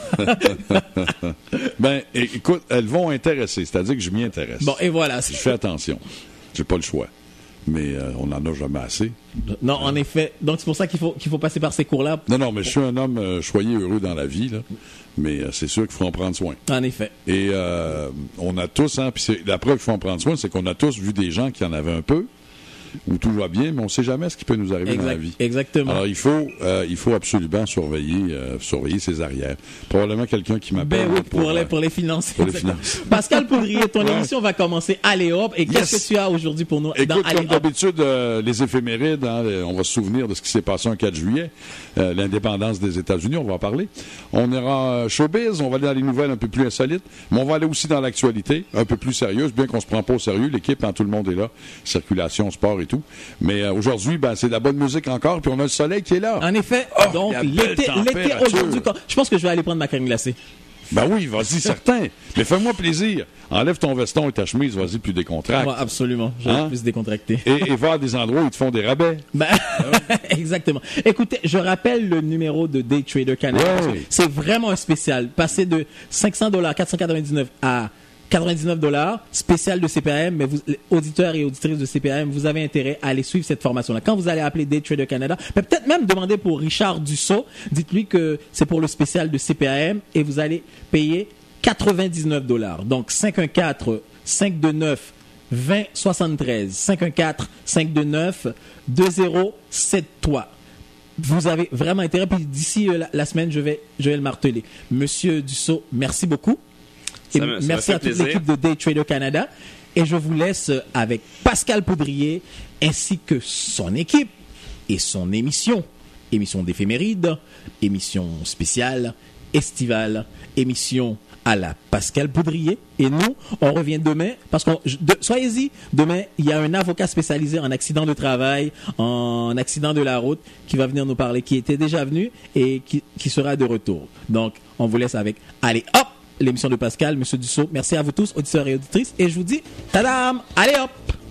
comme... ben, écoute, elles vont intéresser, c'est-à-dire que je m'y intéresse. Bon, et voilà. Je fais attention. J'ai pas le choix. Mais euh, on n'en a jamais assez. Non, en euh... effet. Donc, c'est pour ça qu'il faut, qu'il faut passer par ces cours-là. Non, non, mais je suis un homme euh, choyé, heureux dans la vie, là. Mais euh, c'est sûr qu'il faut en prendre soin. En effet. Et euh, on a tous, hein, puis c'est, la preuve qu'il faut en prendre soin, c'est qu'on a tous vu des gens qui en avaient un peu, où tout va bien, mais on ne sait jamais ce qui peut nous arriver exact, dans la vie. Exactement. Alors, il faut, euh, il faut absolument surveiller, euh, surveiller ses arrières. Probablement quelqu'un qui m'appelle... Ben oui, pour, pour, euh, les, pour les finances. Pour les finances. Pascal Poudrier, ton ouais. émission va commencer. Allez hop, et yes. qu'est-ce que tu as aujourd'hui pour nous? Écoute, dans comme d'habitude, euh, les éphémérides, hein, on va se souvenir de ce qui s'est passé un quatre juillet, euh, l'indépendance des États-Unis, on va en parler. On ira euh, showbiz, on va aller dans les nouvelles un peu plus insolites, mais on va aller aussi dans l'actualité, un peu plus sérieuse, bien qu'on se prend pas au sérieux, l'équipe, hein, tout le monde est là, circulation, sport et tout. Mais euh, aujourd'hui, ben, c'est de la bonne musique encore, puis on a le soleil qui est là. En effet, oh, donc l'été, l'été aujourd'hui, je pense que je vais aller prendre ma crème glacée. Ben oui, vas-y, certain. Mais fais-moi plaisir. Enlève ton veston et ta chemise, vas-y, plus décontracte. Ouais, absolument, je vais hein? plus décontracté. Et, et va à des endroits où ils te font des rabais. Ben, exactement. Écoutez, je rappelle le numéro de Day Trader Canada. Ouais. C'est vraiment un spécial. Passer de cinq cents dollars, quatre cent quatre-vingt-dix-neuf à quatre-vingt-dix-neuf dollars, spécial de C P A M, mais vous, auditeurs et auditrices de C P A M, vous avez intérêt à aller suivre cette formation-là. Quand vous allez appeler Day Trader Canada, mais peut-être même demander pour Richard Dussault, dites-lui que c'est pour le spécial de C P A M et vous allez payer quatre-vingt-dix-neuf dollars. Donc, cinq un quatre, cinq deux neuf, deux zéro sept trois, cinq un quatre, cinq deux neuf, deux zéro sept trois. Vous avez vraiment intérêt, puis d'ici euh, la, la semaine, je vais, je vais le marteler. Monsieur Dussault, merci beaucoup. Et me, merci à toute plaisir. L'équipe de Day Trader Canada. Et je vous laisse avec Pascal Poudrier ainsi que son équipe et son émission. Émission d'éphéméride, émission spéciale, estivale, émission à la Pascal Poudrier. Et nous, on revient demain, parce que, soyez-y, demain, il y a un avocat spécialisé en accident de travail, en accident de la route, qui va venir nous parler, qui était déjà venu et qui, qui sera de retour. Donc, on vous laisse avec, allez, hop! L'émission de Pascal, Monsieur Dussault. Merci à vous tous, auditeurs et auditrices. Et je vous dis, tadam! Allez hop!